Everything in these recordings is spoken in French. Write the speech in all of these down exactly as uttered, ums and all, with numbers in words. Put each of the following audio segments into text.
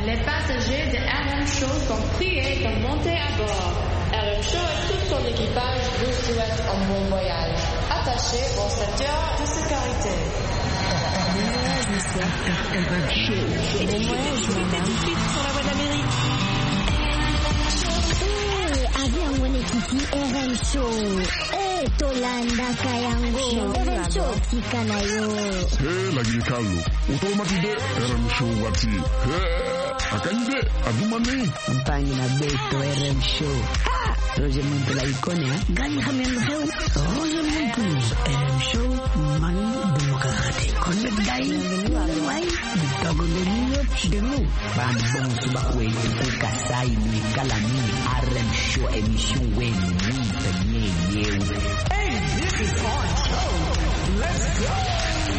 Les passagers de R M Show sont priés de monter à bord. R M Show et tout son équipage vous souhaitent un bon voyage. Attachez vos ceintures de sécurité. R M Show. Bon voyage, madame. Tout de suite sur la voie d'Amérique. Avion Monekiti R M Show. Eh, Tolanda Kayango. R M Show Tikanayo. Eh, lagi kalu. Utomatide R M Show wati. Eh, akande adumani. Mpangi na beto R M Show. Ah, Roger Muntu la ikone ha. Gani hamen heu. Roger Muntu R M Show man demokrati. Connect dai. Wai. Bitago denyo denu. Bambong subakwe kuka sai ni kalami R M Show émission wen ni tanye. Hey, this is our show. Let's go.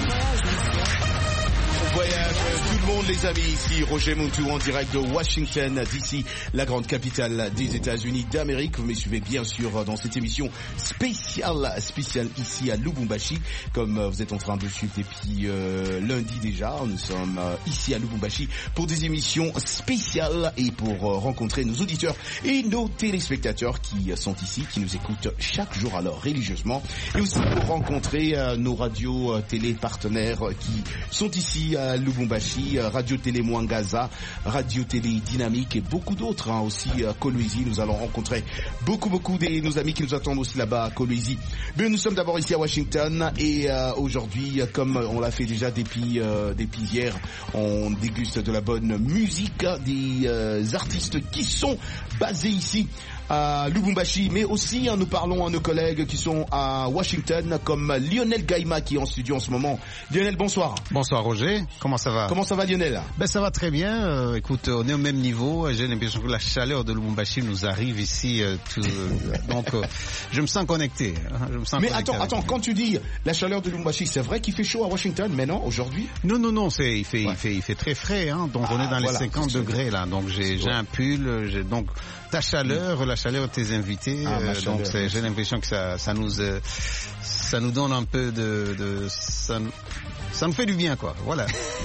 Voyage tout le monde les amis, ici Roger Muntu en direct de Washington D C, la grande capitale des États-Unis d'Amérique. Vous me suivez bien sûr dans cette émission spéciale, spéciale ici à Lubumbashi, comme vous êtes en train de suivre depuis euh, lundi déjà. Nous sommes euh, ici à Lubumbashi pour des émissions spéciales et pour euh, rencontrer nos auditeurs et nos téléspectateurs qui sont ici, qui nous écoutent chaque jour alors religieusement, et aussi pour rencontrer euh, nos radios euh, télé partenaires euh, qui sont ici à Lubumbashi, Radio Télé Mwangaza, Radio Télé Dynamique et beaucoup d'autres hein, aussi à Kolwezi. Nous allons rencontrer beaucoup beaucoup de nos amis qui nous attendent aussi là-bas à Kolwezi. Mais nous sommes d'abord ici à Washington et euh, aujourd'hui, comme on l'a fait déjà depuis, euh, depuis hier, on déguste de la bonne musique des euh, artistes qui sont basés ici à Lubumbashi, mais aussi hein, nous parlons à nos collègues qui sont à Washington, comme Lionel Gaïma qui est en studio en ce moment. Lionel, bonsoir. Bonsoir Roger, comment ça va? Comment ça va Lionel? Ben ça va très bien, euh, écoute, on est au même niveau, j'ai l'impression que la chaleur de Lubumbashi nous arrive ici, euh, tout, euh, donc euh, je me sens connecté. Hein, je me sens mais connecté attends, attends, quand tu dis la chaleur de Lubumbashi, c'est vrai qu'il fait chaud à Washington, mais non, aujourd'hui? Non, non, non, c'est, il, fait, ouais. il, fait, il fait très frais, hein, donc ah, on est dans voilà, les cinquante degrés là, donc j'ai, j'ai un pull, j'ai, donc ta chaleur, la chaleur de tes invités, ah, euh, donc c'est, j'ai l'impression que ça, ça nous, euh, ça nous donne un peu de, de ça, ça nous fait du bien quoi, voilà.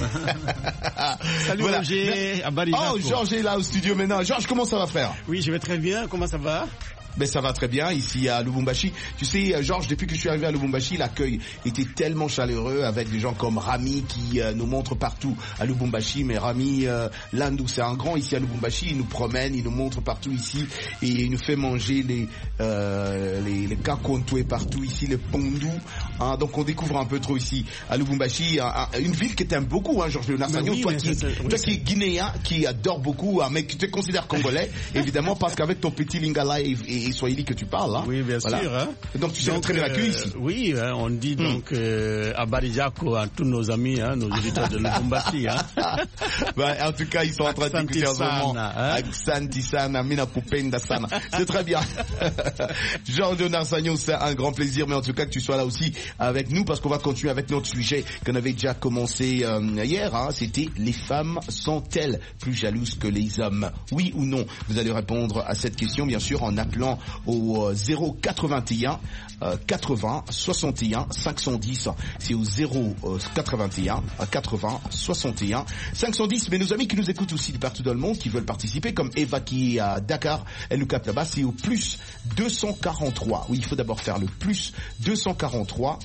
Salut voilà. Roger, oh Georges est là au studio maintenant. Georges, comment ça va frère? Oui, je vais très bien, comment ça va? Ben ça va très bien ici à Lubumbashi. Tu sais, Georges, depuis que je suis arrivé à Lubumbashi, l'accueil était tellement chaleureux avec des gens comme Rami qui euh, nous montre partout à Lubumbashi. Mais Rami euh, Landou, c'est un grand ici à Lubumbashi. Il nous promène, il nous montre partout ici et il nous fait manger les euh, les, les kakontoué partout ici, les pondou. Hein, donc on découvre un peu trop ici à Lubumbashi, un, un, une ville que t'aimes beaucoup, hein, Georges Leonard-Sagnon. Oui, toi, qui, c'est, toi oui, qui es guinéen, qui adore beaucoup, hein, mais qui te considère congolais, évidemment, parce qu'avec ton petit lingala et, et et swahili que tu parles, hein. Oui, bien voilà. sûr. Hein. Donc tu sais très bien accueilli ici. Euh, oui, hein, on dit hmm. donc euh, à Barijako à tous nos amis, hein, nos auditeurs de Lubumbashi. Hein. Ben, en tout cas, ils sont en train d'écouter en ce moment. Aksanti sana, mina kupenda sana. C'est très bien. Georges Leonard-Sagnon, c'est un grand plaisir, mais en tout cas que tu sois là aussi avec nous, parce qu'on va continuer avec notre sujet qu'on avait déjà commencé euh, hier. Hein. C'était les femmes sont-elles plus jalouses que les hommes? Oui ou non? Vous allez répondre à cette question, bien sûr, en appelant au zéro quatre-vingt-un quatre-vingts soixante et un cinq cent dix. C'est au zéro quatre-vingt-un quatre-vingts soixante et un cinq cent dix. Mais nos amis qui nous écoutent aussi de partout dans le monde, qui veulent participer, comme Eva qui est à Dakar, elle nous capte là-bas, c'est au plus deux cent quarante-trois. Oui, il faut d'abord faire le plus deux cent quarante-trois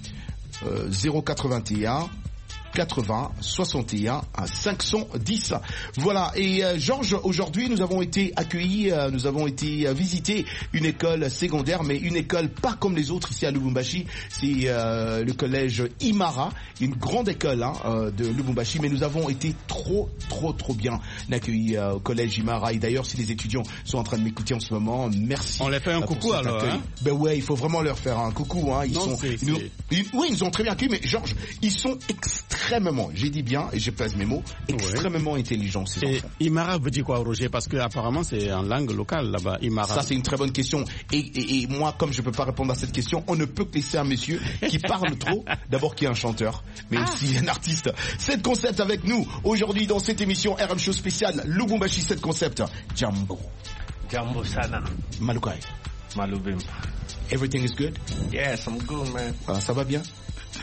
euh, zéro quatre-vingt-un quatre-vingts soixante et un à cinq cent dix. Voilà. Et euh, Georges, aujourd'hui, nous avons été accueillis, euh, nous avons été euh, visiter une école secondaire, mais une école pas comme les autres ici à Lubumbashi. C'est euh, le collège Imara, une grande école hein, euh, de Lubumbashi. Mais nous avons été trop, trop, trop bien accueillis euh, au collège Imara. Et d'ailleurs, si les étudiants sont en train de m'écouter en ce moment, merci. On les fait un coucou alors. Hein. Ben ouais, il faut vraiment leur faire un coucou. Hein. Ils non, sont, c'est, ils nous, ils, oui, ils ont très bien accueillis. Mais Georges, ils sont extrêmement, j'ai dit bien et je pèse mes mots, extrêmement ouais. intelligents ces et enfants. Imara veut dire quoi, Roger? Parce que apparemment c'est en langue locale là-bas. Imara. Ça c'est une très bonne question. Et, et, et moi, comme je peux pas répondre à cette question, on ne peut que laisser un monsieur qui parle trop, d'abord qui est un chanteur, mais ah. aussi un artiste. Sept concepts avec nous aujourd'hui dans cette émission R M Show spéciale Lubumbashi. Sept concepts. Jambo. Jambo sana. Malukai. Malubimpa. Everything is good? Yes, I'm good, man. Ah, ça va bien?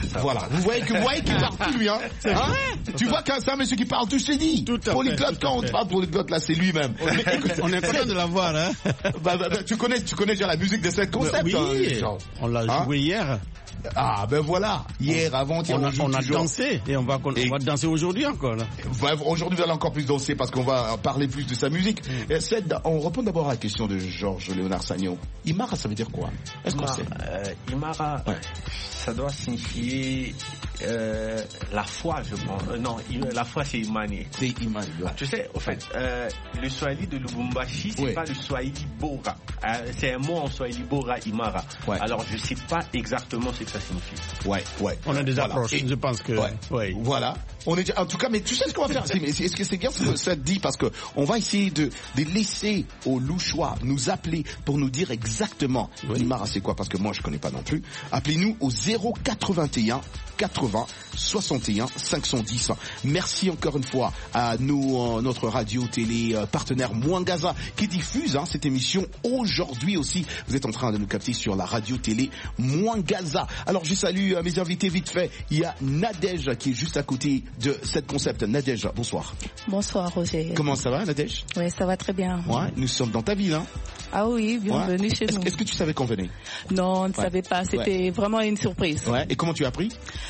Voilà. Vous voyez que vous voyez qu'il parle plus, lui, hein, hein Tu vois qu'un c'est un monsieur qui parle tout, je t'ai dit. Polyglotte, quand on parle polyglotte, là, c'est lui-même. On, mais, écoute, on est content de l'avoir, hein. Bah, bah, bah, tu connais, tu connais déjà la musique de cette concept. Oui, hein, on l'a hein? joué hier. Ah ben voilà, hier, avant, on, on, a, on a toujours. dansé et on va, on et va danser aujourd'hui encore. Là. Aujourd'hui, vous allez encore plus danser parce qu'on va parler plus de sa musique. Mm. Et Ced, on répond d'abord à la question de Georges Léonard Sagnon. Imara, ça veut dire quoi? Est-ce qu'on sait euh, Imara, ouais. ça doit signifier euh, la foi, je pense. Euh, non, la foi, c'est Imani. C'est Imani. Ouais. Tu sais, au fait, euh, le Swahili de Lubumbashi, c'est ouais. pas le Swahili Bora. Euh, c'est un mot en Swahili Bora, Imara. Ouais. Alors, je sais pas exactement ce que ça signifie. Ouais, ouais. On a des voilà. approches, et je pense que. Ouais. Ouais. Voilà. On est, en tout cas, mais tu sais ce qu'on va faire. Est-ce que c'est bien ce que ça te dit? Parce que on va essayer de, de laisser aux louchois nous appeler pour nous dire exactement oui. Imara c'est quoi, parce que moi je connais pas non plus. Appelez-nous au zéro quatre-vingt-un quatre-vingts soixante et un cinq cent dix. Merci encore une fois à nous, euh, notre radio télé euh, partenaire Mwangaza qui diffuse hein, cette émission aujourd'hui aussi. Vous êtes en train de nous capter sur la radio télé Mwangaza. Alors je salue euh, mes invités vite fait. Il y a Nadège qui est juste à côté de cette concept. Nadège, bonsoir. Bonsoir Roger. Comment ça va Nadège? Oui, ça va très bien. Ouais, nous sommes dans ta ville hein. Ah oui, bienvenue ouais. chez est-ce, nous. Est-ce que tu savais qu'on venait? Non, on ne ouais. savait pas. C'était ouais. vraiment une surprise. Ouais. Et comment tu as appris?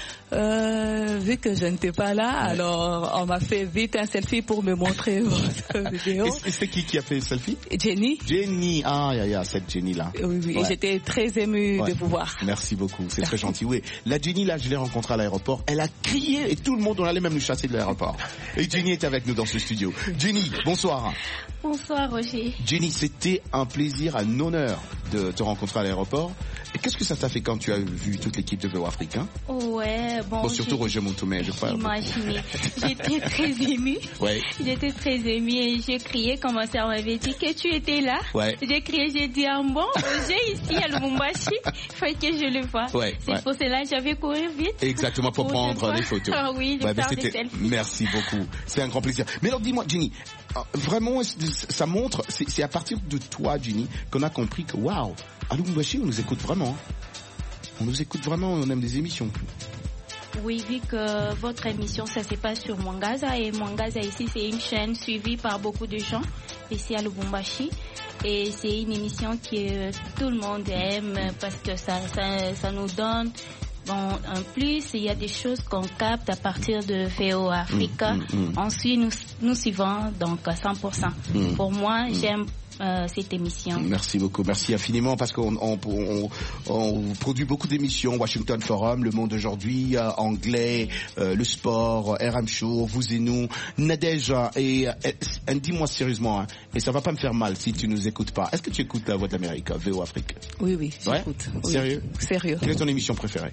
Euh, vu que je n'étais pas là, ouais. alors on m'a fait vite un selfie pour me montrer votre vidéo. Et c'est qui qui a fait le selfie? Jenny. Jenny, ah, il y, y a cette Jenny là. Oui, oui, ouais. j'étais très émue ouais. de vous voir. Merci beaucoup, c'est très gentil. Oui, la Jenny là, je l'ai rencontrée à l'aéroport, elle a crié et tout le monde, on allait même nous chasser de l'aéroport. Et Jenny est avec nous dans ce studio. Jenny, bonsoir. Bonsoir Roger. Jenny, c'était un plaisir, un honneur de te rencontrer à l'aéroport. Et qu'est-ce que ça t'a fait quand tu as vu toute l'équipe de V O Afrique hein? Ouais, bon. Bon, surtout Roger Moutoumé, je crois. Imaginez. J'étais très émue. Ouais. J'étais très émue et j'ai crié quand ma soeur m'avait dit que tu étais là. Ouais. J'ai crié, j'ai dit, ah bon, Roger ici à Lubumbashi, il faut que je le voie. Ouais. C'est ouais. pour cela que j'avais couru vite. Exactement, pour, pour prendre les photos. Ah oui, de ouais, faire des selfies. Merci beaucoup. C'est un grand plaisir. Mais alors dis-moi, Jenny, vraiment, ça montre, c'est, c'est à partir de toi, Jenny, qu'on a compris que waouh, à Lubumbashi, on nous écoute vraiment. On nous écoute vraiment, on aime des émissions. Oui, vu que votre émission, ça se passe sur Mwangaza, et Mwangaza ici, c'est une chaîne suivie par beaucoup de gens ici à Lubumbashi. Et c'est une émission que tout le monde aime parce que ça, ça, ça nous donne. Bon, en plus, il y a des choses qu'on capte à partir de V O Africa. Mmh, mmh, mmh. Ensuite, nous, nous suivons donc à cent pour cent. Mmh. Pour moi, mmh. j'aime Euh, cette émission. Merci beaucoup, merci infiniment parce qu'on on, on, on produit beaucoup d'émissions, Washington Forum, Le Monde Aujourd'hui, euh, Anglais, euh, le sport, R M Show, vous et nous, Nadège et, et, et dis-moi sérieusement, hein, et ça va pas me faire mal si tu nous écoutes pas. Est-ce que tu écoutes La Voix de l'Amérique, V O Afrique? Oui, oui, j'écoute. Ouais oui. Sérieux? Sérieux. Quelle est ton émission préférée?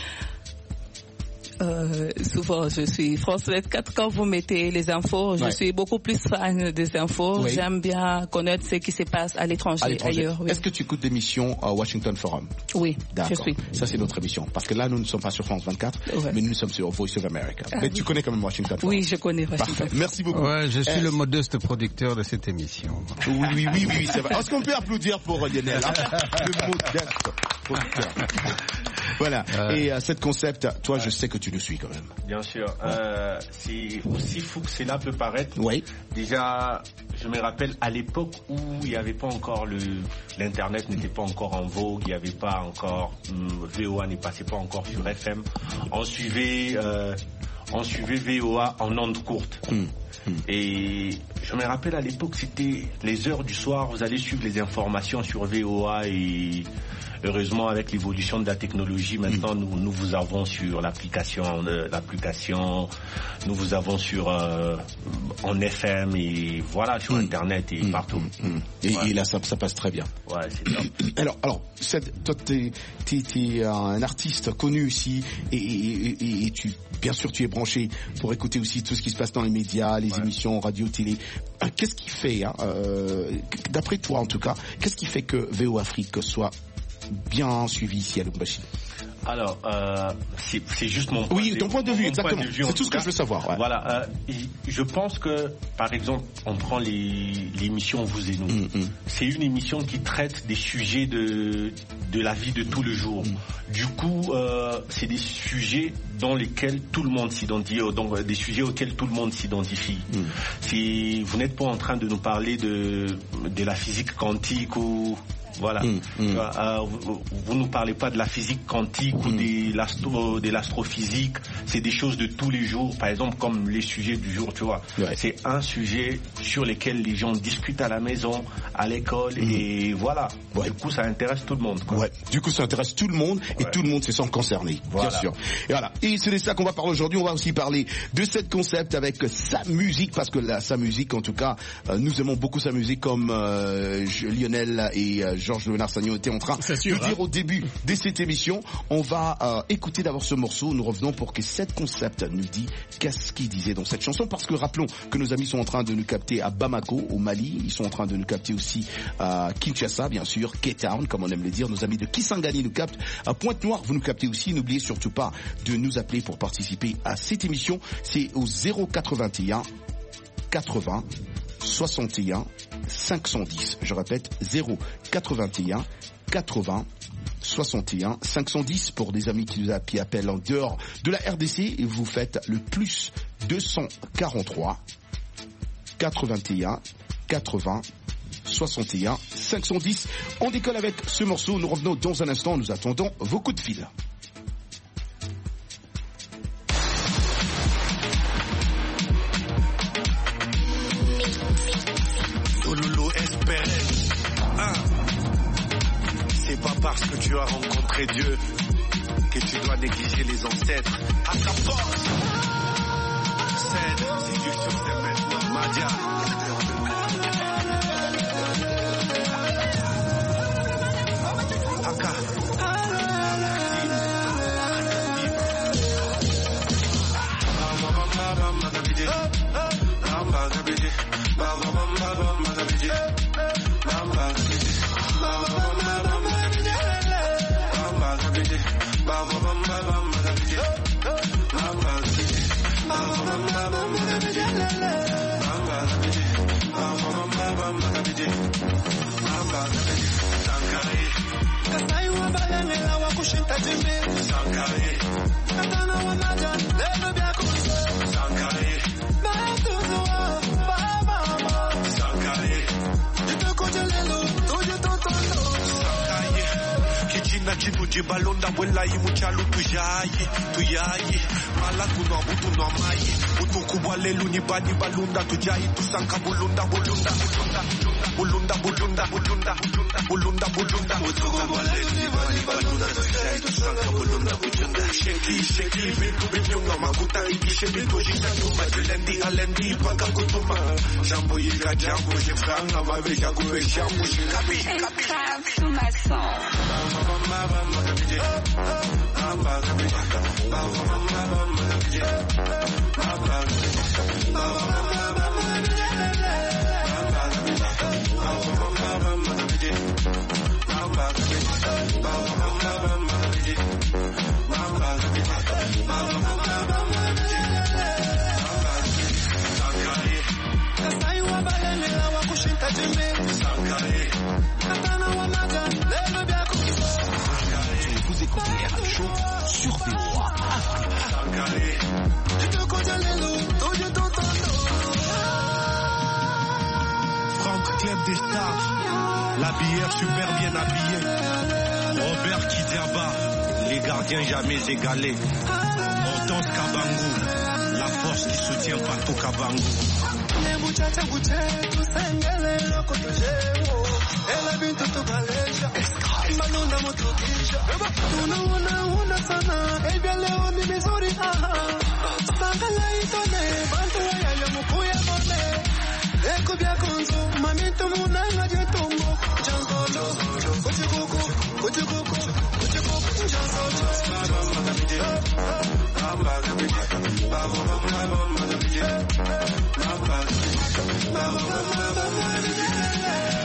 Euh, souvent, je suis France vingt-quatre. Quand vous mettez les infos, je ouais. suis beaucoup plus fan des infos. Oui. J'aime bien connaître ce qui se passe à l'étranger, à l'étranger. ailleurs. Oui. Est-ce que tu écoutes l'émission euh, Washington Forum? Oui, d'accord. Je suis. Ça, c'est notre émission. Parce que là, nous ne sommes pas sur France vingt-quatre, ouais. mais nous sommes sur Voice of America. Ah, mais oui. tu connais quand même Washington Forum? Oui, je connais Washington. Parfait. Merci beaucoup. Ouais, je suis euh... le modeste producteur de cette émission. Oui, oui, oui, oui, c'est vrai. Est-ce qu'on peut applaudir pour Lionel hein? Le modeste producteur. Voilà. Euh... Et euh, cette concept, toi, je sais que tu le suis quand même. Bien sûr. Euh, c'est aussi fou que cela peut paraître. Oui. Déjà, je me rappelle à l'époque où il n'y avait pas encore le, l'internet n'était pas encore en vogue, il n'y avait pas encore hum, V O A ne passait pas encore sur F M. On suivait, euh, on suivait V O A en ondes courtes. Hum. Hum. Et je me rappelle à l'époque, c'était les heures du soir. Vous allez suivre les informations sur V O A et heureusement, avec l'évolution de la technologie, maintenant, mmh. nous, nous vous avons sur l'application, euh, l'application, nous vous avons sur, euh, en F M et voilà, sur mmh. Internet et mmh. partout. Mmh. Et, ouais. et là, ça, ça passe très bien. Ouais, c'est bien. Alors, alors, toi, t'es, t'es, t'es un artiste connu ici et, et, et, et tu, bien sûr, tu es branché pour écouter aussi tout ce qui se passe dans les médias, les ouais. émissions, radio, télé. Qu'est-ce qui fait, hein, euh, d'après toi en tout cas, qu'est-ce qui fait que V O Afrique soit bien suivi ici à Lubumbashi? Alors, euh, c'est, c'est juste mon point oui, de, ton point de vue, exactement. De vue, c'est tout ce cas. que je veux savoir. Ouais. Voilà, euh, je pense que, par exemple, on prend les, l'émission Vous et Nous. Mm, mm. C'est une émission qui traite des sujets de, de la vie de tout le jour. Mm. Du coup, euh, c'est des sujets dans lesquels tout le monde s'identifie, donc des sujets auxquels tout le monde s'identifie. Mm. Si vous n'êtes pas en train de nous parler de, de la physique quantique ou... Voilà. Mmh, mmh. Euh, vous, vous nous parlez pas de la physique quantique mmh. ou de, l'astro, de l'astrophysique. C'est des choses de tous les jours. Par exemple, comme les sujets du jour, tu vois. Ouais. C'est un sujet sur lequel les gens discutent à la maison, à l'école, mmh. et voilà. Ouais. Du coup, ça intéresse tout le monde, quoi. Ouais. Du coup, ça intéresse tout le monde et ouais. tout le monde se sent concerné, voilà. Bien sûr. Et voilà. Et c'est de ça qu'on va parler aujourd'hui. On va aussi parler de cette concept avec sa musique, parce que là, sa musique, en tout cas, euh, nous aimons beaucoup sa musique, comme euh, Lionel et euh, Georges Léonard Sagnon était en train de dire hein. au début de cette émission. On va euh, écouter d'abord ce morceau. Nous revenons pour que cette concept nous dise qu'est-ce qu'il disait dans cette chanson. Parce que rappelons que nos amis sont en train de nous capter à Bamako, au Mali. Ils sont en train de nous capter aussi à Kinshasa, bien sûr, Cape Town, comme on aime le dire. Nos amis de Kisangani nous captent. À Pointe-Noire, vous nous captez aussi. N'oubliez surtout pas de nous appeler pour participer à cette émission. C'est au zéro quatre-vingt-un quatre-vingts soixante et un cinq cent dix. Je répète, zéro quatre-vingt-un quatre-vingts soixante et un cinq cent dix pour des amis qui nous appellent en dehors de la R D C. Et vous faites le plus deux cent quarante-trois quatre-vingt-un quatre-vingts soixante et un cinq cent dix. On décolle avec ce morceau. Nous revenons dans un instant. Nous attendons vos coups de fil. C'est pas parce que tu as rencontré Dieu que tu dois négliger les ancêtres. À ta porte, cède, c'est Dieu sur tes mains. Madia. Aka. Balonda bwela imuchalu tujayi tuyayi mala kuno butu no mai butu kubwale luni bani balunda tujayi tusanka bulunda bulunda bulunda bulunda bulunda bulunda bulunda butu kubwale luni bani balunda tujayi tusanka bulunda bulunda sheki sheki bitu bitu no makuta ikishe bitu jita nyuma tulendi alendi paka kutuma jambo yika jambo jifranga mabeja kube jambo shikabi kabi sous ma sang. Vous écoutez R M Show sur V O A Franck Club des Stars, la bière super bien habillée. Robert Kidiaba, les gardiens jamais égalés. Hortense Kabangu, la force qui soutient partout Kabangu. Ela bintu tukaleja malunda motukisha tunaona una sana ebya leo ni mizuri aha sangala itone bantu ya mukuya bone eko bya konzo mamintu munanga jetombo janzolo kuchikuku kuchikuku kuchikuku janzolo baba magabije baba magabije baba magabije baba baba magabije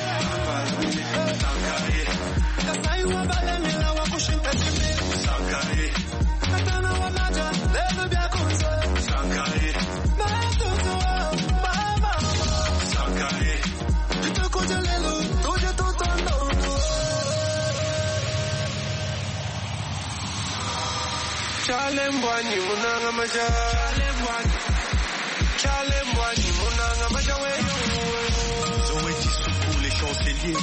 Sankari, Kasai wa balemela wa kushinta jimi. Sankari, Chalembwani munanga maja Chalembwani Chalembwani munanga maja weyo Zoé Tissoukou les chanceliers.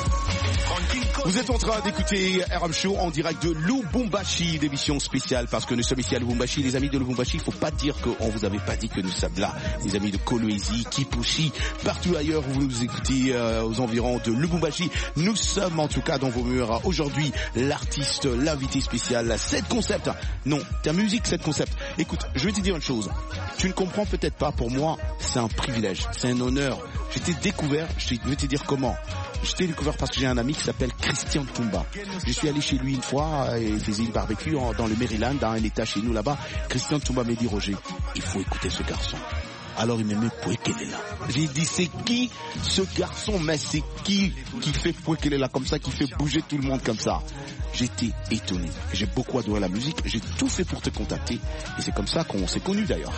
Vous êtes en train d'écouter R M Show en direct de Lubumbashi, d'émission spéciale parce que nous sommes ici à Lubumbashi. Les amis de Lubumbashi, il ne faut pas dire qu'on vous avait pas dit que nous sommes là. Les amis de Kolwezi, Kipushi, partout ailleurs où vous nous écoutez euh, aux environs de Lubumbashi, nous sommes en tout cas dans vos murs. Aujourd'hui, l'artiste, l'invité spécial, sept concepts. Non, ta musique, sept concepts. Écoute, je vais te dire une chose. Tu ne comprends peut-être pas, pour moi, c'est un privilège, c'est un honneur. Je t'ai découvert, je vais te dire comment. Je t'ai découvert parce que j'ai un ami qui s'appelle Christian Tumba. Je suis allé chez lui une fois et il faisait une barbecue dans le Maryland, dans un état chez nous là-bas. Christian Tumba m'a dit, Roger, il faut écouter ce garçon. Alors il m'a mis Pouekelela. J'ai dit, c'est qui ce garçon? Mais c'est qui qui fait Pouekelela comme ça, qui fait bouger tout le monde comme ça? J'étais étonné. J'ai beaucoup adoré la musique. J'ai tout fait pour te contacter. Et c'est comme ça qu'on s'est connus d'ailleurs.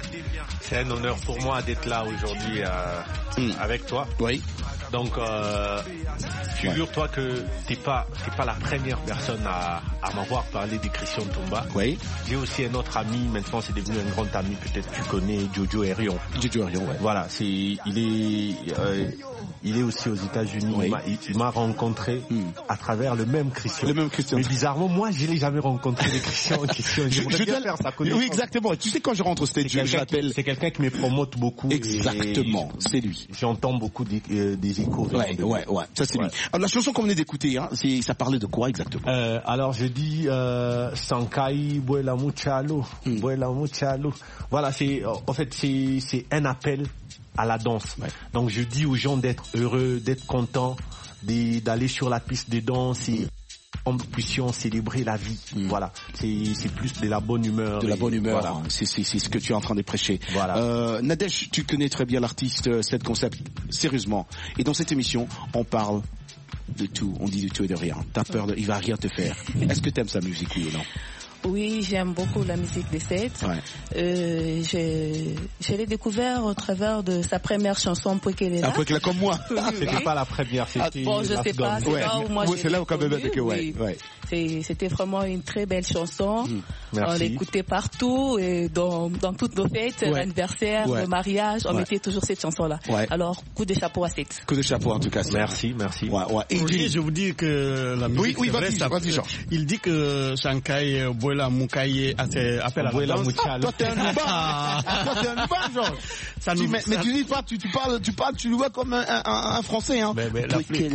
C'est un honneur pour moi d'être là aujourd'hui euh, mmh. avec toi. Oui. Donc, euh, figure-toi que t'es pas, t'es pas la première personne à, à m'avoir parlé de Christian Tumba. Oui. J'ai aussi un autre ami, maintenant c'est devenu un grand ami, peut-être tu connais Jojo Herion. Jojo Herion, ouais. Voilà, c'est, il est, euh, il est aussi aux États-Unis. Oui. Il, m'a, il, il m'a rencontré mm. à travers le même Christian. Le même Christian. Mais bizarrement, moi, je l'ai jamais rencontré les Christian en question. Je, je bien faire sa connaissance. Oui, exactement. Tu sais, quand je rentre au stage, je l'appelle. C'est quelqu'un qui me promote beaucoup. Exactement. C'est lui. J'entends beaucoup des, euh, des échos. Ouais, ouais, ouais. Ça, c'est ouais. lui. Alors, la chanson qu'on venait d'écouter, hein, c'est, ça parlait de quoi exactement? Euh, alors, je dis, euh, Sankai, Buela Muchalo, mm. Buela Muchalo. Voilà, c'est, en fait, c'est, c'est un appel à la danse. Ouais. Donc, je dis aux gens d'être heureux, d'être contents, d'aller sur la piste de danse et en puissions célébrer la vie. Mm. Voilà, c'est, c'est plus de la bonne humeur. De la bonne humeur, voilà. c'est, c'est, c'est ce que tu es en train de prêcher. Voilà. Euh, Nadège, tu connais très bien l'artiste, cette concept, sérieusement. Et dans cette émission, on parle de tout, on dit de tout et de rien. T'as peur, de, il va rien te faire. Est-ce que t'aimes sa musique, oui ou non? Oui, j'aime beaucoup la musique de Seth. Ouais. Euh, j'ai, je l'ai découvert au travers de sa première chanson Pouekelela. Ah, Pouekelela comme moi. Oui, c'était oui. pas la première, c'était. Ah, bon, je sais pas, c'est ouais. là où moi ouais, j'ai c'est là où quand même avec ouais. ouais. C'est, c'était vraiment une très belle chanson. Mmh. On l'écoutait partout et dans, dans toutes nos fêtes, ouais. l'anniversaire, ouais. le mariage, on ouais. mettait toujours cette chanson-là. Ouais. Alors, coup de chapeau à Seth. Coup de chapeau en tout cas. Merci, merci. Ouais, ouais. Et oui, je vous dis que la musique. Oui, oui, vas-y, vrai, vas-y, Georges. Il dit que Shankai Buela Mukaye appelle à la danse. Ah, toi t'es un Louba. Toi t'es un Louba, Georges. Ça nous, mais, ça... mais tu dis pas, tu, tu parles, tu parles, tu le vois comme un, un, un Français, hein. Ben, ben, l'Afrique,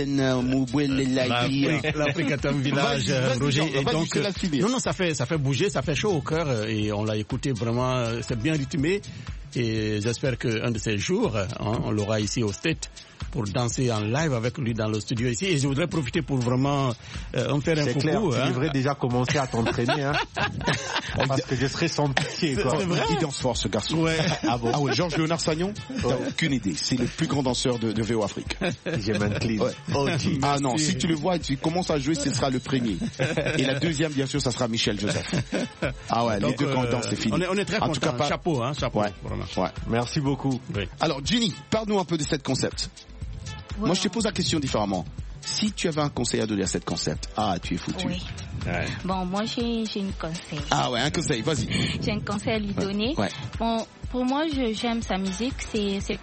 l'Afrique est un village, Roger. Et donc, non, non, ça fait, ça fait bouger, ça fait chaud au cœur et on l'a écouté vraiment, c'est bien rythmé. Et j'espère qu'un de ces jours, hein, on l'aura ici au State pour danser en live avec lui dans le studio ici. Et je voudrais profiter pour vraiment euh, en faire un coucou. Clair, hein. Tu devrais déjà commencer à t'entraîner, hein. Parce que je serais sans pitié, quoi. C'est vrai. Il danse fort, ce garçon. Ouais. Ah bon? Ah ouais, Georges Léonard Sagnon, t'as ouais. aucune idée. C'est le plus grand danseur de, de V O Afrique. J'ai m'incline. Ouais. Oh, ah non, si tu le vois et tu commences à jouer, ce sera le premier. Et la deuxième, bien sûr, ça sera Michel Joseph. Ah ouais, donc, les deux quand euh, dansent, c'est fini. On est, on est très en content. Tout cas, pas... Chapeau, hein, chapeau. Ouais. Ouais. Merci beaucoup. Oui. Alors, Ginny, parle-nous un peu de cette concept. Voilà. Moi, je te pose la question différemment. Si tu avais un conseil à donner à cette concept, ah, tu es foutu. Oui. Ouais. Bon, moi, j'ai, j'ai un conseil. Ah ouais, un conseil, vas-y. J'ai un conseil à lui donner. Ouais. Bon, pour moi, je, j'aime sa musique. C'est... c'est...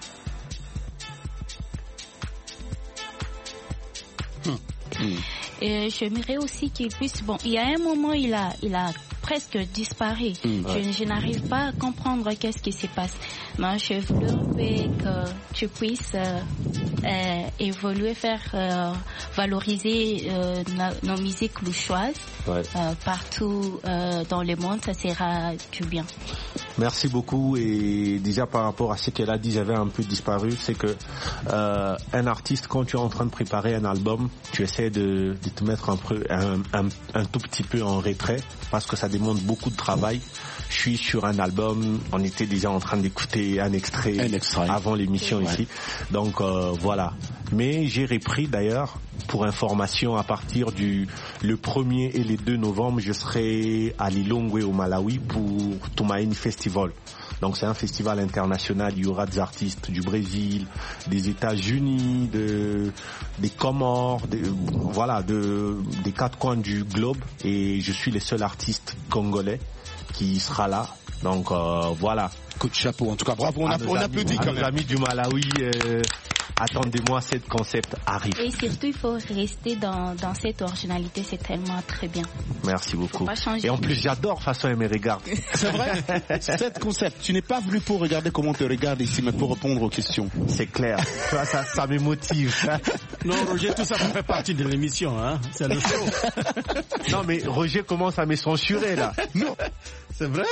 Hmm. Hmm. Et j'aimerais aussi qu'il puisse... Bon, il y a un moment, il a... Il a presque disparu. Mmh, ouais. je, je n'arrive pas à comprendre qu'est-ce qui se passe. Moi, je voudrais que tu puisses euh, euh, évoluer, faire euh, valoriser euh, nos, nos musiques louchoises ouais. euh, partout euh, dans le monde. Ça sera du bien. Merci beaucoup. Et déjà par rapport à ce qu'elle a dit, j'avais un peu disparu. C'est que euh, un artiste, quand tu es en train de préparer un album, tu essaies de, de te mettre un, peu, un, un, un tout petit peu en retrait parce que ça demande beaucoup de travail. Je suis sur un album, on était déjà en train d'écouter un extrait, un extrait. avant l'émission ouais. ici. Donc euh, voilà. Mais j'ai repris d'ailleurs, pour information, à partir du le premier et le deux novembre, je serai à Lilongwe au Malawi pour Tumaini Festival. Donc c'est un festival international, il y aura des artistes du Brésil, des États-Unis, de, des Comores, de, voilà, de, des quatre coins du globe, et je suis le seul artiste congolais qui sera là. Donc euh, voilà. Coup de chapeau, en tout cas bravo, on, a, on applaudit quand même. Nos amis du Malawi, euh, attendez-moi, cette concept arrive. Et surtout, il faut rester dans, dans cette originalité, c'est tellement très bien. Merci beaucoup. Et en plus, j'adore façon elle me regarde. C'est vrai. Cette concept, tu n'es pas venu pour regarder comment on te regarde ici, mais pour répondre aux questions. C'est clair. ça, ça, ça me motive. Non, Roger, tout ça, ça fait partie de l'émission, hein. C'est le show. Non, mais Roger commence à me censurer, là. Non. C'est vrai.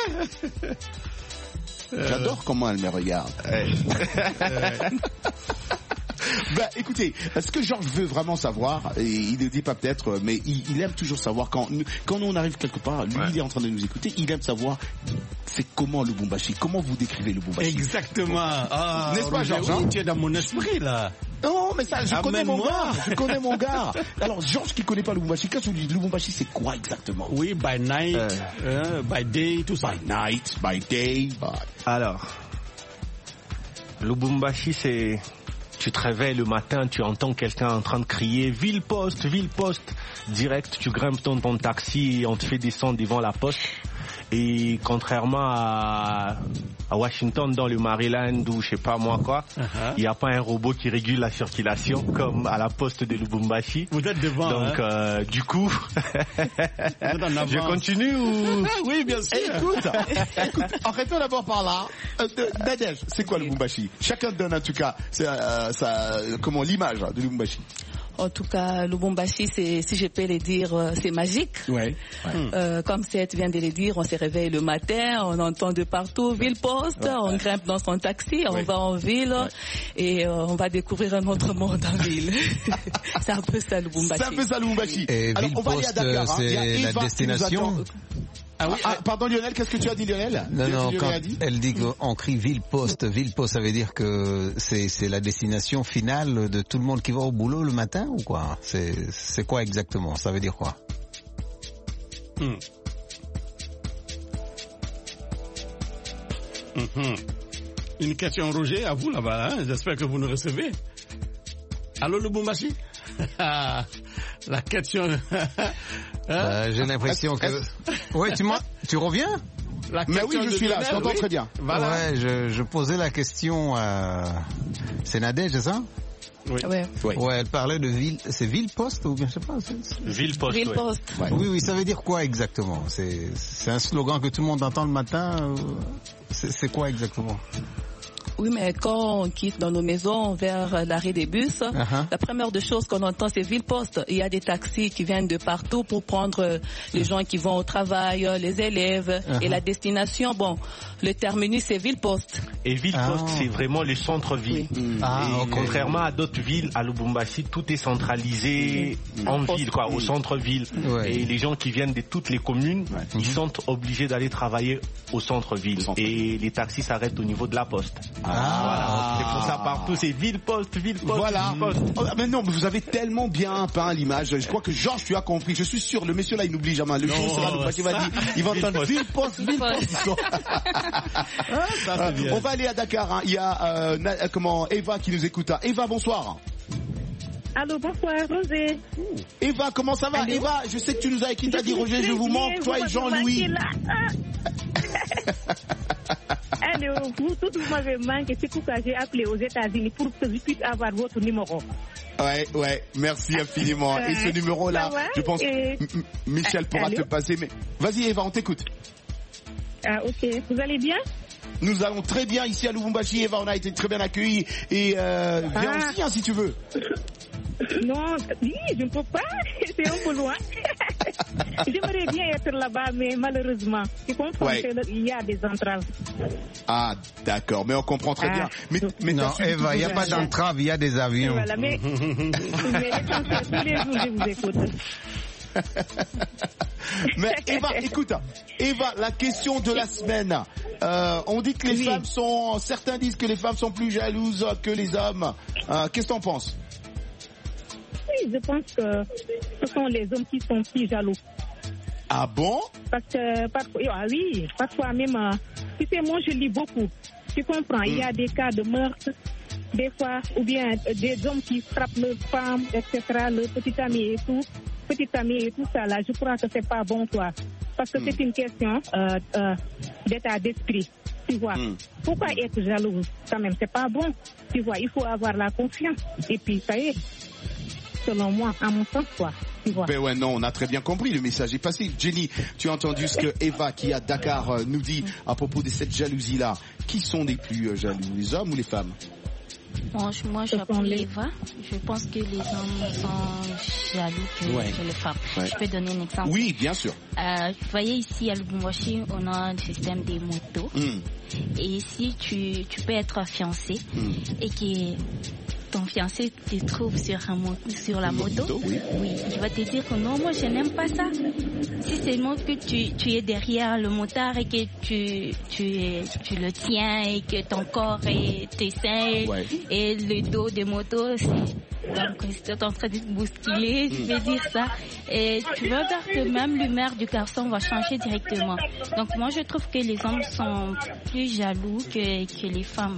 J'adore euh... comment elle me regarde. Ouais. euh... Bah, écoutez, ce que Georges veut vraiment savoir, et il ne dit pas peut-être, mais il, il aime toujours savoir quand, quand on arrive quelque part, lui ouais. il est en train de nous écouter, il aime savoir c'est comment le Lubumbashi, comment vous décrivez le Lubumbashi. Exactement. Ah, n'est-ce pas, Georges? Oui, tu es dans mon esprit là. Non, mais ça, je connais mon gars. Je connais mon gars. Alors, Georges qui connaît pas le Lubumbashi, quand je vous dis Lubumbashi, c'est quoi exactement? Oui, by night, euh. Euh, by day, tout ça. By night, by day. By... Alors, Lubumbashi, c'est... Tu te réveilles le matin, tu entends quelqu'un en train de crier « Ville poste, ville poste !» Direct, tu grimpes dans ton taxi et on te fait descendre devant la poste. Et contrairement à, à Washington, dans le Maryland ou je sais pas moi quoi, il uh-huh. n'y a pas un robot qui régule la circulation comme à la poste de Lubumbashi. Vous êtes devant. Donc hein. euh, du coup, je continue ou... Oui, bien sûr. Écoute, écoute, arrêtons d'abord par là. Euh, Nadège, c'est quoi le Lubumbashi? Chacun donne en tout cas euh, sa, comment l'image de Lubumbashi. En tout cas, Lubumbashi, c'est, si je peux le dire, c'est magique. Ouais. ouais. Euh, comme Seth vient de le dire, on se réveille le matin, on entend de partout ville poste, ouais, on ouais. grimpe dans son taxi, on ouais. va en ville ouais. et euh, on va découvrir un autre monde en ville. C'est un peu ça Lubumbashi. C'est un peu ça Lubumbashi. Et alors, ville on va aller à Dakar. Hein. C'est la destination. Ah oui, ah, pardon Lionel, qu'est-ce que tu as dit Lionel? Non, non, quand elle dit qu'on crie ville poste, ville poste, ça veut dire que c'est, c'est la destination finale de tout le monde qui va au boulot le matin ou quoi? C'est, c'est quoi exactement? Ça veut dire quoi? hmm. Mm-hmm. Une question Roger à vous là-bas, hein? J'espère que vous nous recevez. Allô Lubumbashi? La question. hein? euh, j'ai l'impression que. Ouais, tu m'as... tu reviens? La Mais oui, je suis là, je t'entends oui. très bien. Voilà. Ouais, je, je posais la question à. C'est Nadège, c'est ça? Oui. Ouais. Ouais. ouais, elle parlait de ville. C'est ville poste ou bien je sais pas. C'est... Ville poste. Ville poste. Ouais. Oui, oui, ça veut dire quoi exactement? C'est, c'est un slogan que tout le monde entend le matin. C'est, c'est quoi exactement? Oui, mais quand on quitte dans nos maisons vers l'arrêt des bus, uh-huh. la première des choses qu'on entend, c'est ville-poste. Il y a des taxis qui viennent de partout pour prendre les gens qui vont au travail, les élèves, uh-huh. et la destination. Bon, le terminus, c'est ville-poste. Et ville-poste, ah. c'est vraiment le centre-ville. Oui. Mmh. Ah, et okay. Contrairement à d'autres villes, à Lubumbashi, tout est centralisé mmh. en ville, quoi, au centre-ville. Ouais. Et les gens qui viennent de toutes les communes, ouais. ils mmh. sont obligés d'aller travailler au centre-ville. Et les taxis s'arrêtent au niveau de la poste. Ah, voilà. C'est pour ça partout, c'est ville-poste, ville-poste, voilà. ville-poste. Oh, mais non, mais vous avez tellement bien peint l'image. Je crois que Georges, tu as compris. Je suis sûr, le monsieur là, il n'oublie jamais. Le jour sera le il va dire, il va entendre ville-poste, ville-poste. Ah, ça, euh, on va aller à Dakar. Hein. Il y a euh, na- comment Eva qui nous écoute. Eva, bonsoir. Allô, bonsoir, Roger. Eva, comment ça va? Allô? Eva, je sais que tu nous as écrit, tu as dit Roger, je vous manque, toi et Jean-Louis. Allô, vous tous vous m'avez manqué, c'est pourquoi j'ai appelé aux États-Unis pour que je puisse avoir votre numéro. Ouais, ouais, merci infiniment. Et ce numéro-là, je pense que et... M- Michel pourra Allô? te passer. Mais vas-y, Eva, on t'écoute. Ah, ok. Vous allez bien? Nous allons très bien ici à Lubumbashi. Eva, on a été très bien accueillis. Et euh, viens ah. aussi, hein, si tu veux. Non, oui, je ne peux pas. C'est un peu loin. J'aimerais bien être là-bas, mais malheureusement, tu comprends ouais. qu'il y a des entraves. Ah, d'accord, mais on comprend très ah. bien. Mais, mais non, Eva, il n'y a pas d'entraves, il y a des avions. Voilà, mais, mais tous les jours, je vous écoute. Mais Eva, écoute, Eva, la question de la semaine. Euh, on dit que les oui. femmes sont, certains disent que les femmes sont plus jalouses que les hommes. Euh, qu'est-ce que t'en penses? Oui, je pense que ce sont les hommes qui sont plus jaloux. Ah bon? Parce que parfois, ah oui, parfois même, euh, tu sais, moi je lis beaucoup. Tu comprends? Mm. Il y a des cas de meurtre, des fois, ou bien euh, des hommes qui frappent leurs femmes, et cetera, leurs petits amis et tout, petits amis et tout ça là. Je crois que c'est pas bon, quoi. Parce que mm. c'est une question euh, euh, d'état d'esprit. Tu vois, mm. pourquoi être jaloux quand même, c'est pas bon. Tu vois, il faut avoir la confiance. Et puis, ça y est, selon moi, à mon sens, quoi. Tu vois. Ben ouais, non, on a très bien compris, le message est facile. Jenny, tu as entendu ce que Eva, qui est à Dakar, euh, nous dit à propos de cette jalousie-là. Qui sont les plus euh, jaloux, les hommes ou les femmes? Bon, moi, j'appelle Eva. Je pense que les hommes sont jaloux que, ouais. que les femmes. Ouais. Je peux donner un exemple. Oui, bien sûr. Euh, vous voyez ici à Lubumbashi, on a un système des motos. Mm. Et ici, tu, tu peux être fiancé mm. et que ton fiancé te trouve sur, un mo- sur la moto. moto oui. oui, il va te dire que non, moi, je n'aime pas ça. Si seulement que tu, tu es derrière le motard et que tu, tu, tu le tiens et que ton corps est tes seins ouais. et le dos des motos, c'est... Donc, si tu es en train de te bousculer, je vais dire ça. Et tu vas voir que même l'humeur du garçon va changer directement. Donc, moi, je trouve que les hommes sont plus jaloux que, que les femmes.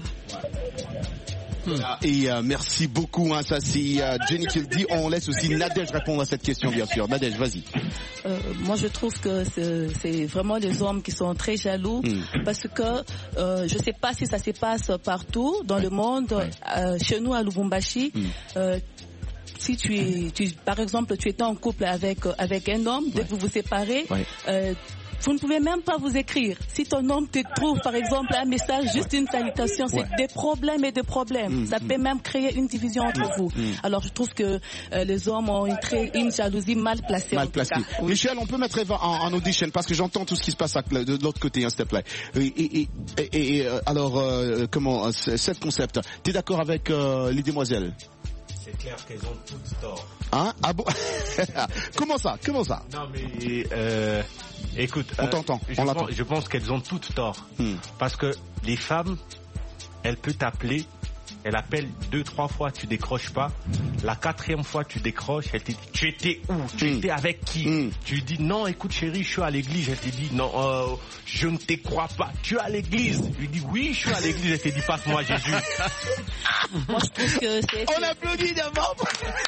Et euh, merci beaucoup, hein, ça c'est euh, Jenny qui le dit. On laisse aussi Nadège répondre à cette question, bien sûr. Nadège, vas-y. Euh, moi, je trouve que c'est, c'est vraiment les hommes qui sont très jaloux mm. parce que euh, je ne sais pas si ça se passe partout dans le monde. Ouais. Euh, chez nous à Lubumbashi, mm. euh, si tu es, tu, par exemple, tu étais en couple avec avec un homme, dès ouais. que vous vous séparez. Ouais. Euh, Vous ne pouvez même pas vous écrire. Si ton homme te trouve, par exemple, un message, juste une salutation, c'est ouais. des problèmes et des problèmes. Mmh, ça mmh. peut même créer une division entre mmh, vous. Mmh. Alors, je trouve que euh, les hommes ont une, très, une jalousie mal placée. Mal placée. Oui. Michel, on peut mettre Eva en, en audition parce que j'entends tout ce qui se passe de l'autre côté, hein, s'il te plaît. Et, et, et, et, et alors, euh, comment, cette concept, tu es d'accord avec euh, les demoiselles? C'est clair qu'elles ont toutes tort. Hein? Ah bon? Comment ça? Comment ça? Non mais euh, écoute, on euh, t'entend. Je, on pense, je pense qu'elles ont toutes tort. Hmm. Parce que les femmes, elles peuvent t'appeler, elle appelle deux, trois fois, tu décroches pas. La quatrième fois, tu décroches, elle te dit, tu étais où? Tu mm. étais avec qui? mm. Tu lui dis, non, écoute chérie, je suis à l'église. Elle te dit, non, euh, je ne te crois pas. Tu es à l'église? Je lui dis, oui, je suis à l'église. Elle te dit, passe-moi Jésus. Moi, je trouve que c'est... On applaudit d'abord.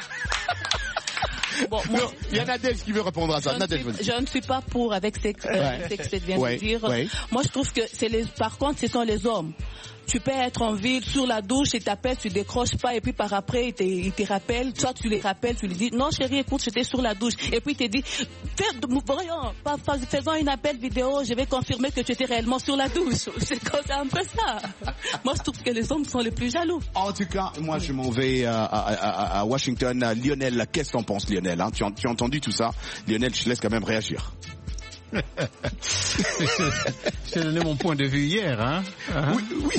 Bon, moi, il y a Nadège qui veut répondre à ça. Je, Nadège, ne suis, je ne suis pas pour avec ce que tu viens de dire. Ouais. Moi, je trouve que c'est les, par contre, ce sont les hommes. Tu peux être en ville, sur la douche, il t'appelle, tu décroches pas, et puis par après, il te, il te rappelle, toi tu les rappelles, tu lui dis, non chérie, écoute, j'étais sur la douche. Et puis il te dit, voyons, faisons un appel vidéo, je vais confirmer que tu étais réellement sur la douche. C'est un peu ça. Moi, je trouve que les hommes sont les plus jaloux. En tout cas, moi, je m'en vais à, à, à, à Washington. Lionel, qu'est-ce que t'en penses, Lionel, hein? tu, as, tu as entendu tout ça? Lionel, je te laisse quand même réagir. J'ai donné mon point de vue hier, hein. hein oui, oui.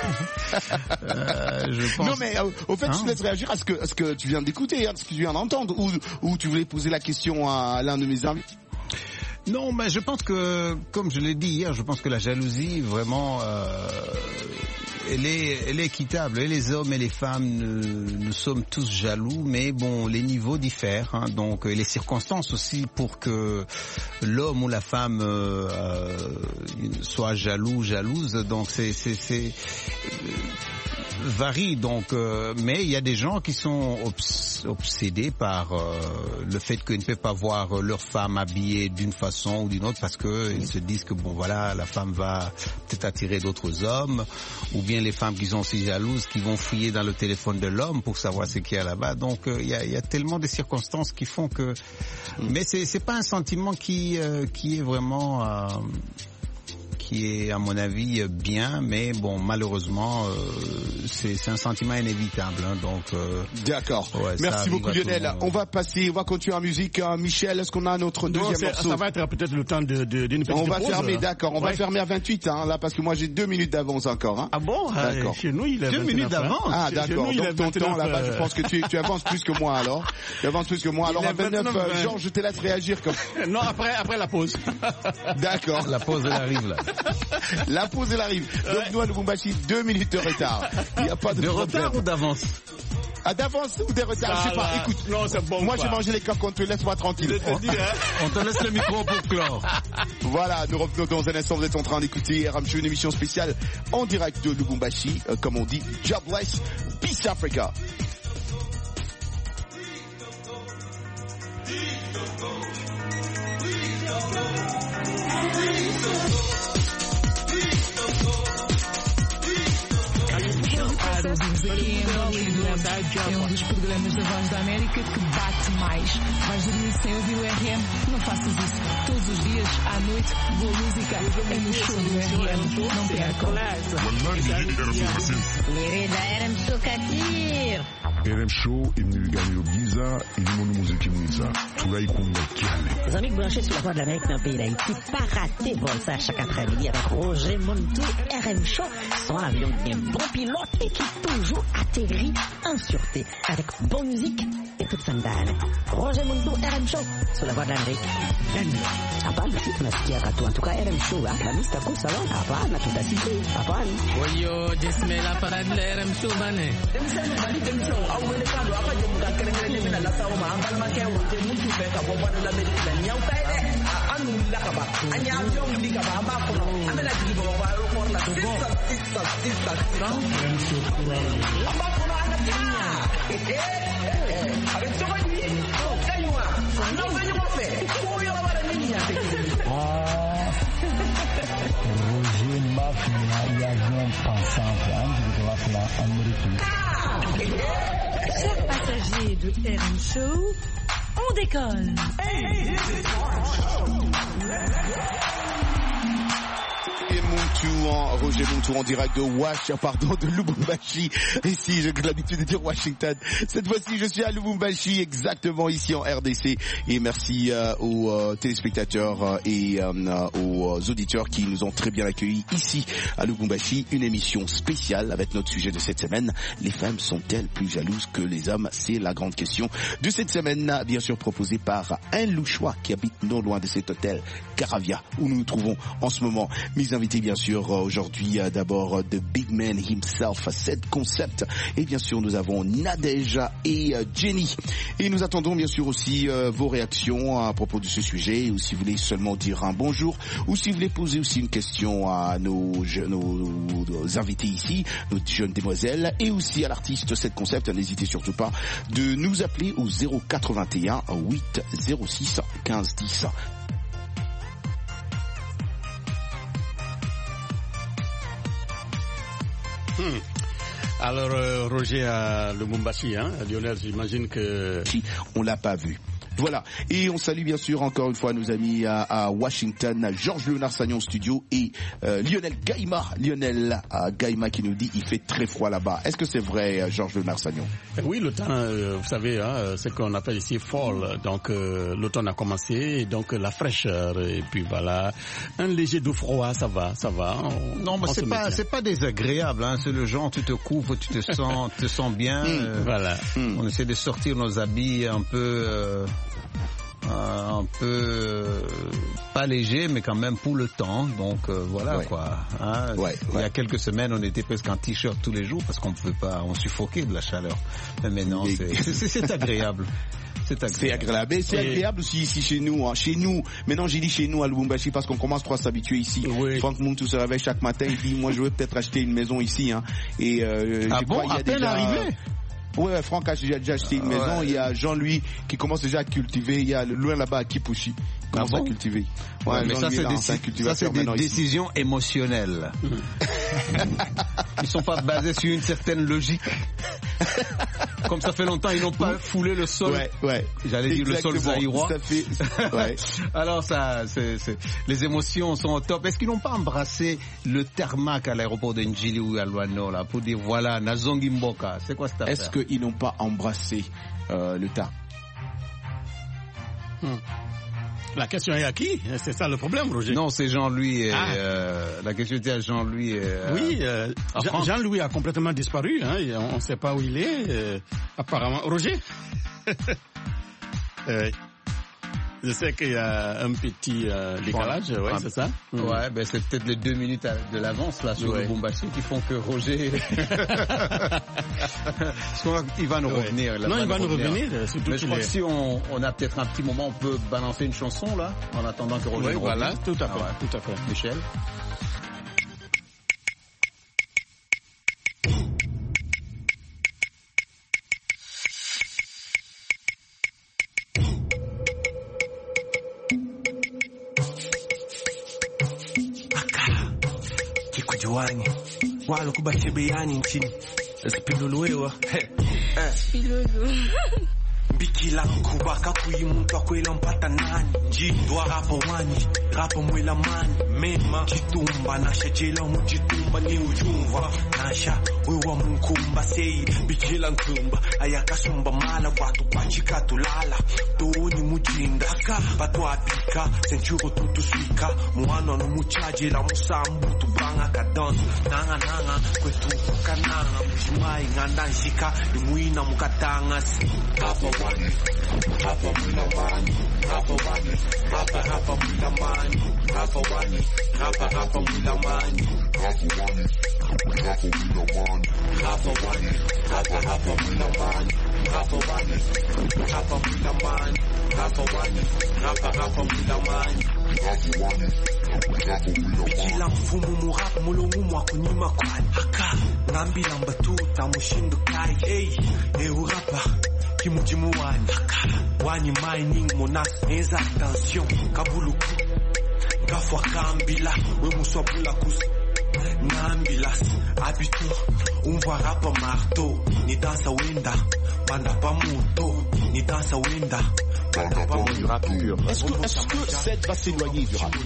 euh, je pense... Non, mais euh, au fait, hein? je te laisse réagir à ce que, à ce que tu viens d'écouter, à ce que tu viens d'entendre, ou, ou tu voulais poser la question à l'un de mes amis. Non, mais je pense que, comme je l'ai dit hier, je pense que la jalousie, vraiment, euh, elle est, elle est équitable. Et les hommes et les femmes, nous, nous sommes tous jaloux, mais bon, les niveaux diffèrent. Hein, donc, et les circonstances aussi pour que l'homme ou la femme euh, euh, soit jaloux, jalouse. Donc, c'est, c'est, c'est euh, varie. Donc, euh, mais il y a des gens qui sont obs- obsédés par euh, le fait qu'ils ne peuvent pas voir leur femme habillée d'une façon ou d'une autre parce que ils se disent que bon voilà, la femme va peut-être attirer d'autres hommes, ou bien les femmes qui sont aussi jalouses qui vont fouiller dans le téléphone de l'homme pour savoir ce qu'il y a là-bas. Donc il euh, y, a, y a tellement de circonstances qui font que, mais c'est c'est pas un sentiment qui euh, qui est vraiment euh, qui est à mon avis bien, mais bon malheureusement euh, c'est, c'est un sentiment inévitable, hein, donc euh, d'accord. Ouais, merci beaucoup Lionel. On va passer, on va continuer en musique. Euh, Michel, est-ce qu'on a notre deuxième non, morceau? Ça va être peut-être le temps de, de, d'une petite on va pause, fermer, là. D'accord. On ouais. va fermer à vingt-huit, hein, là, parce que moi j'ai deux minutes d'avance encore. Hein. Ah bon? D'accord. Chez nous il a deux minutes d'avance. Ah d'accord. Donc ton temps là-bas, je pense que tu, tu avances plus que moi alors. Tu avances plus que moi. Alors à vingt-neuf, euh, Georges, je te laisse réagir comme. Non, après après la pause. D'accord. La pause elle arrive là. La pause elle arrive. Donc nous à Lubumbashi, deux minutes de retard. Il n'y a pas de, de retard ou d'avance? Ah, d'avance ou des retards, je sais pas. Écoute, non, c'est bon. Moi, j'ai mangé les cartes contre, laisse-moi tranquille. Je te dis, hein. On te laisse le micro pour clore. Voilà, nous revenons dans un instant. Vous êtes en train d'écouter R M Show, une émission spéciale en direct de Lubumbashi, euh, comme on dit, Jobless, Peace Africa. É um dos programas da Voz da América que bate mais. Vais dormir sem ouvir o R M? Não faças isso. Todos os dias, à noite, boa música é no show do R M. Não percam. Mirida R M Show Katir. R M Show, il nous gagne au Giza, il nous montre musique Giza. Tout là, il compte les amis branchés sur la Voix de l'Amérique dans le pays d'Haïti, pas rater Volsa chaque après-midi avec Roger Montou, R M Show, son avion qui est un bon pilote et qui toujours atterrit en sûreté avec bonne musique et toute fandale. Roger Montou, R M Show, sur la Voix de l'Amérique. Hapana, si tunasikia katu, en tout cas R M Show, la mista kusa wa, hapana, tutasiki, hapana. Oyo, jismela para de R M Show, bane. Demisano, bali demisano, awele kando, apa jemuka kere kere demina la sauma, ambal makea, wote mutu peka, wabana la medina, nyau taide, anu lakaba, anya avion likaba, amako, amela jibo, wabaro por la sisa, sisa, sisa, sisa. Amako na anakinya. Avec ce rugby, oh, Kaywa, non, venez m'en faire. Pour y avoir la ligne. Ah, Roger Mafia, il y a un pensant, de la Amérique. Chers passagers de R M Show, on décolle. Et Montou en, Roger Montou en direct de Wash, pardon, de Lubumbashi. Ici, j'ai l'habitude de dire Washington. Cette fois-ci, je suis à Lubumbashi, exactement ici en R D C. Et merci euh, aux euh, téléspectateurs euh, et euh, aux auditeurs qui nous ont très bien accueillis ici à Lubumbashi. Une émission spéciale avec notre sujet de cette semaine. Les femmes sont-elles plus jalouses que les hommes? C'est la grande question de cette semaine, bien sûr proposée par un Louchois qui habite non loin de cet hôtel Caravia où nous nous trouvons en ce moment. Mes invités bien sûr aujourd'hui, d'abord The Big Man himself, Set Concept, et bien sûr nous avons Nadeja et Jenny, et nous attendons bien sûr aussi euh, vos réactions à propos de ce sujet, ou si vous voulez seulement dire un bonjour, ou si vous voulez poser aussi une question à nos, nos, nos invités ici, nos jeunes demoiselles, et aussi à l'artiste Set Concept. N'hésitez surtout pas de nous appeler au zéro quatre-vingt-un huit zéro six quinze dix. Hmm. Alors euh, Roger à Lubumbashi, hein, Lionel, j'imagine que on l'a pas vu. Voilà, et on salue bien sûr encore une fois nos amis à, à Washington, Georges Léonard Sagnon studio et euh, Lionel Gaïma, Lionel euh, Gaïma qui nous dit il fait très froid là-bas. Est-ce que c'est vrai, Georges Léonard Sagnon? Oui, le temps, euh, vous savez, hein, c'est ce qu'on appelle ici fall, donc euh, l'automne a commencé, et donc la fraîcheur, et puis voilà, un léger doux froid, ça va, ça va. On, non, mais c'est pas, c'est pas désagréable, hein, c'est le genre, tu te couvres, tu te sens, te sens bien. Mmh, euh, voilà. Mmh. On essaie de sortir nos habits un peu. Euh, Euh, un peu euh, pas léger mais quand même pour le temps, donc euh, voilà ouais. quoi hein. ouais, il ouais. y a quelques semaines on était presque en t-shirt tous les jours parce qu'on pouvait pas, on suffoquait de la chaleur, mais maintenant mais... c'est, c'est, c'est agréable. C'est agréable. C'est agréable. Et c'est agréable aussi ici chez nous. Hein. Chez nous, maintenant j'ai dit chez nous à Lubumbashi parce qu'on commence trop à s'habituer ici. Oui. Franck Montou se réveille chaque matin, il dit moi je veux peut-être acheter une maison ici. Hein. Et euh, ah je bon, crois, il y a à peine déjà... arrivé. Oui, ouais, Franck a déjà acheté une maison. Ouais. Il y a Jean-Louis qui commence déjà à cultiver. Il y a loin là-bas à Kipushi qui commence ah bon à cultiver. Ouais, ouais mais ça c'est, des, ça c'est des décisions ici. Émotionnelles. Ils sont pas basés sur une certaine logique. Comme ça fait longtemps, ils n'ont pas foulé le sol. Ouais, ouais. J'allais dire exactement. Le sol zaïrois. Ça fait... ouais. Alors ça, c'est, c'est... les émotions sont au top. Est-ce qu'ils n'ont pas embrassé le tarmac à l'aéroport de Njili ou à Luano là pour dire voilà, Nazongi Mboka. C'est quoi cette affaire? Est-ce qu'ils n'ont pas embrassé euh, le tas? hmm. La question est à qui? C'est ça le problème, Roger? Non, c'est Jean-Louis. Et, ah. euh, la question était à Jean-Louis. Et, euh, oui, euh, Jean- Jean-Louis a complètement disparu. Hein, on ne sait pas où il est. Euh, apparemment, Roger. euh, Je sais qu'il y a un petit euh, décalage, ouais, c'est ça. Ouais, ben c'est peut-être les deux minutes de l'avance là sur ouais. le Bumbashi qui font que Roger. il va nous ouais. revenir. Non, il va nous revenir. revenir Mais je crois les... que si on, on a peut-être un petit moment, on peut balancer une chanson là, en attendant que Roger. Oui, nous voilà, revienne. tout à fait, ah, ouais. tout à fait. Michel. Wani wala kubache beyani nchini spiluluewa spilulu bikila kubaka kuyimuntu akwela mpata nani jidwa rapo wani rapo mwela mani mema chitumba nasha jela muchitumba ni ujumva nasha wewa munkumba sei bikila nkumba ayakasumba mala watu kwachika tulala tuoni mujinda ka batwapika senchuro tutuswika muano no muchajela musambu tubanga kadon nanga nanga kwetu kananga mujimai ngandanshika imuina mukatanga hapo wani hapo mwila mani hapo wani hapa hapa mwila mani hapo wani hapa hapa mwila mani hapo wani hapo mwila mani hapo wani hapa hapa mwila mani hapo wani hapa mwila mani hapo wani hapa hapa mwila mani hapo wani hapo mwila mani kila mfumo murap mulungu mwakunyima kwani haka ngambila mbatuta mushindu kai hey hey urapa kimujimu wani wani mining monas eza attention kabuluku gafwa kambila we muswabula kus ngambilas habito umva rapa marto ni dansa wenda banda pa moto ni dansa wenda banda pa du rap pur. Est-ce que est-ce que Seth va s'éloigner du rap?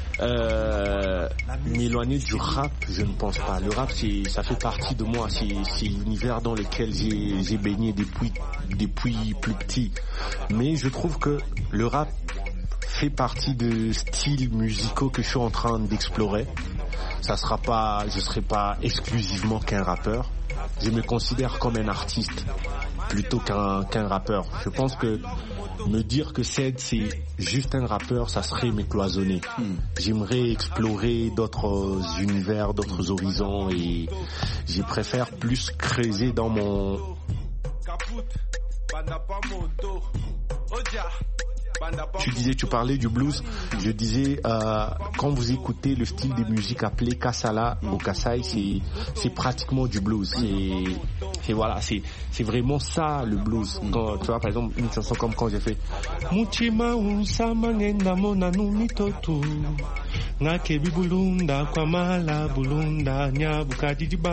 Euh, m'éloigner du rap, je ne pense pas. Le rap, c'est, ça fait partie de moi. C'est, c'est l'univers dans lequel j'ai, j'ai baigné depuis, depuis plus petit. Mais je trouve que le rap fait partie de styles musicaux que je suis en train d'explorer. Ça sera pas, je serai pas exclusivement qu'un rappeur. Je me considère comme un artiste plutôt qu'un, qu'un rappeur. Je pense que me dire que Ced c'est juste un rappeur, ça serait me cloisonner. Hmm. J'aimerais explorer d'autres univers, d'autres horizons et je préfère plus creuser dans mon... Tu disais, tu parlais du blues. Je disais, euh, quand vous écoutez le style de musique appelé Kassala ou Kassai, c'est, c'est pratiquement du blues. C'est, c'est voilà, c'est, c'est vraiment ça le blues. Quand, tu vois, par exemple, une chanson comme quand j'ai fait Muchima unsamangenda mona numitotu ngakebi bulunda kwa mala bulunda nyabuka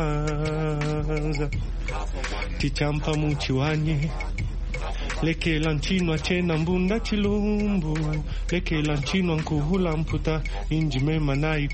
jijibanza tichampa muchiwanye leke lanchinwa chena mbunda chilumbu leke lanchinwa nkuhula mputa injime manai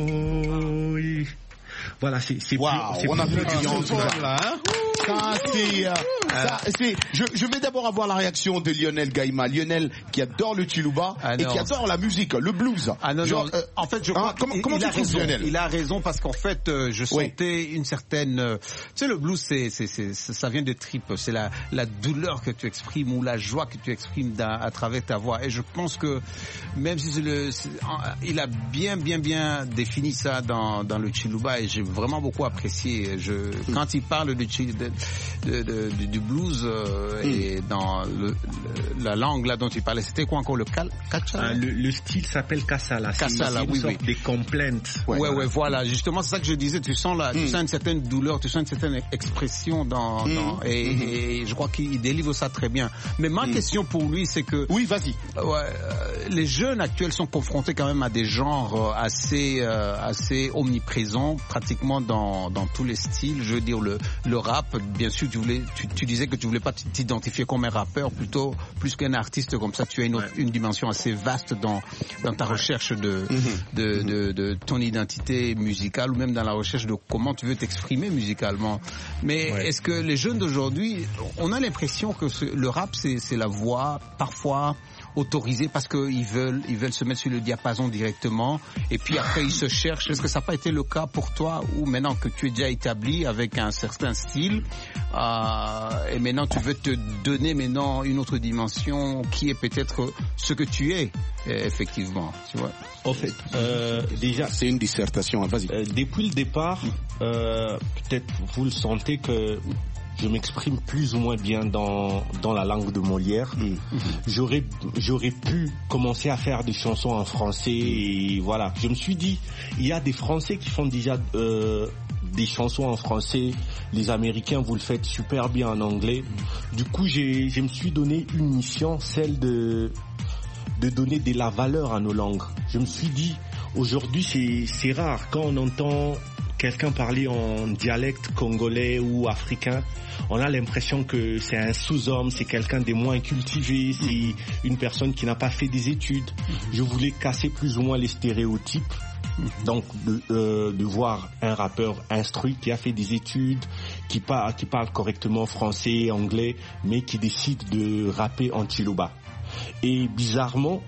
kumoi. Voilà, c'est c'est wow, plus, c'est on a plus plus de là, hein. Ça, c'est, euh, ça, c'est, je, je vais d'abord avoir la réaction de Lionel Gaïma. Lionel, qui adore le Chiluba ah et qui adore la musique, le blues. Ah non, Genre, non. Euh, en fait, je crois hein, comment, il, comment il tu a trouves raison. Lionel? Il a raison parce qu'en fait, euh, je sentais oui. une certaine, euh, tu sais, le blues, c'est, c'est, c'est, ça vient des tripes. C'est la, la douleur que tu exprimes ou la joie que tu exprimes à travers ta voix. Et je pense que même si c'est le, c'est, il a bien, bien, bien défini ça dans, dans le Chiluba et j'ai vraiment beaucoup apprécié. Je, quand il parle de, de, de, de Du, du blues euh, mm. et dans le, le, la langue là dont tu parlais, c'était quoi encore le cal, ah, le, le style s'appelle Kassala. Kassala, c'est oui, sorte oui. Des complaintes. Ouais, ouais, ouais, voilà. Justement, c'est ça que je disais. Tu sens là, mm. tu sens une certaine douleur, tu sens une certaine expression dans, mm. dans et, mm. et je crois qu'il délivre ça très bien. Mais ma mm. question pour lui, c'est que oui, vas-y. Ouais, euh, les jeunes actuels sont confrontés quand même à des genres assez, euh, assez omniprésents, pratiquement dans dans tous les styles. Je veux dire le le rap, bien sûr, tu voulais Tu, tu disais que tu voulais pas t'identifier comme un rappeur, plutôt plus qu'un artiste comme ça. Tu as une, autre, une dimension assez vaste dans dans ta recherche de, mm-hmm. de, mm-hmm. de de ton identité musicale ou même dans la recherche de comment tu veux t'exprimer musicalement. Mais ouais. est-ce que les jeunes d'aujourd'hui, on a l'impression que ce, le rap c'est c'est la voix parfois autorisés parce qu'ils veulent, ils veulent se mettre sur le diapason directement et puis après ils se cherchent. Est-ce que ça n'a pas été le cas pour toi ou maintenant que tu es déjà établi avec un certain style euh, et maintenant tu veux te donner maintenant une autre dimension qui est peut-être ce que tu es effectivement, tu vois? En fait, euh, déjà, c'est une dissertation. Vas-y. Euh, depuis le départ, euh, peut-être vous le sentez que je m'exprime plus ou moins bien dans dans la langue de Molière. Mmh. J'aurais j'aurais pu commencer à faire des chansons en français et voilà. Je me suis dit, il y a des Français qui font déjà euh, des chansons en français. Les Américains, vous le faites super bien en anglais. Du coup, j'ai je me suis donné une mission, celle de de donner de la valeur à nos langues. Je me suis dit, aujourd'hui, c'est, c'est rare quand on entend quelqu'un parler en dialecte congolais ou africain, on a l'impression que c'est un sous-homme, c'est quelqu'un des moins cultivés, c'est une personne qui n'a pas fait des études. Je voulais casser plus ou moins les stéréotypes. Donc de, euh, de voir un rappeur instruit qui a fait des études, qui, par, qui parle correctement français, anglais, mais qui décide de rapper en Chiluba. Et bizarrement,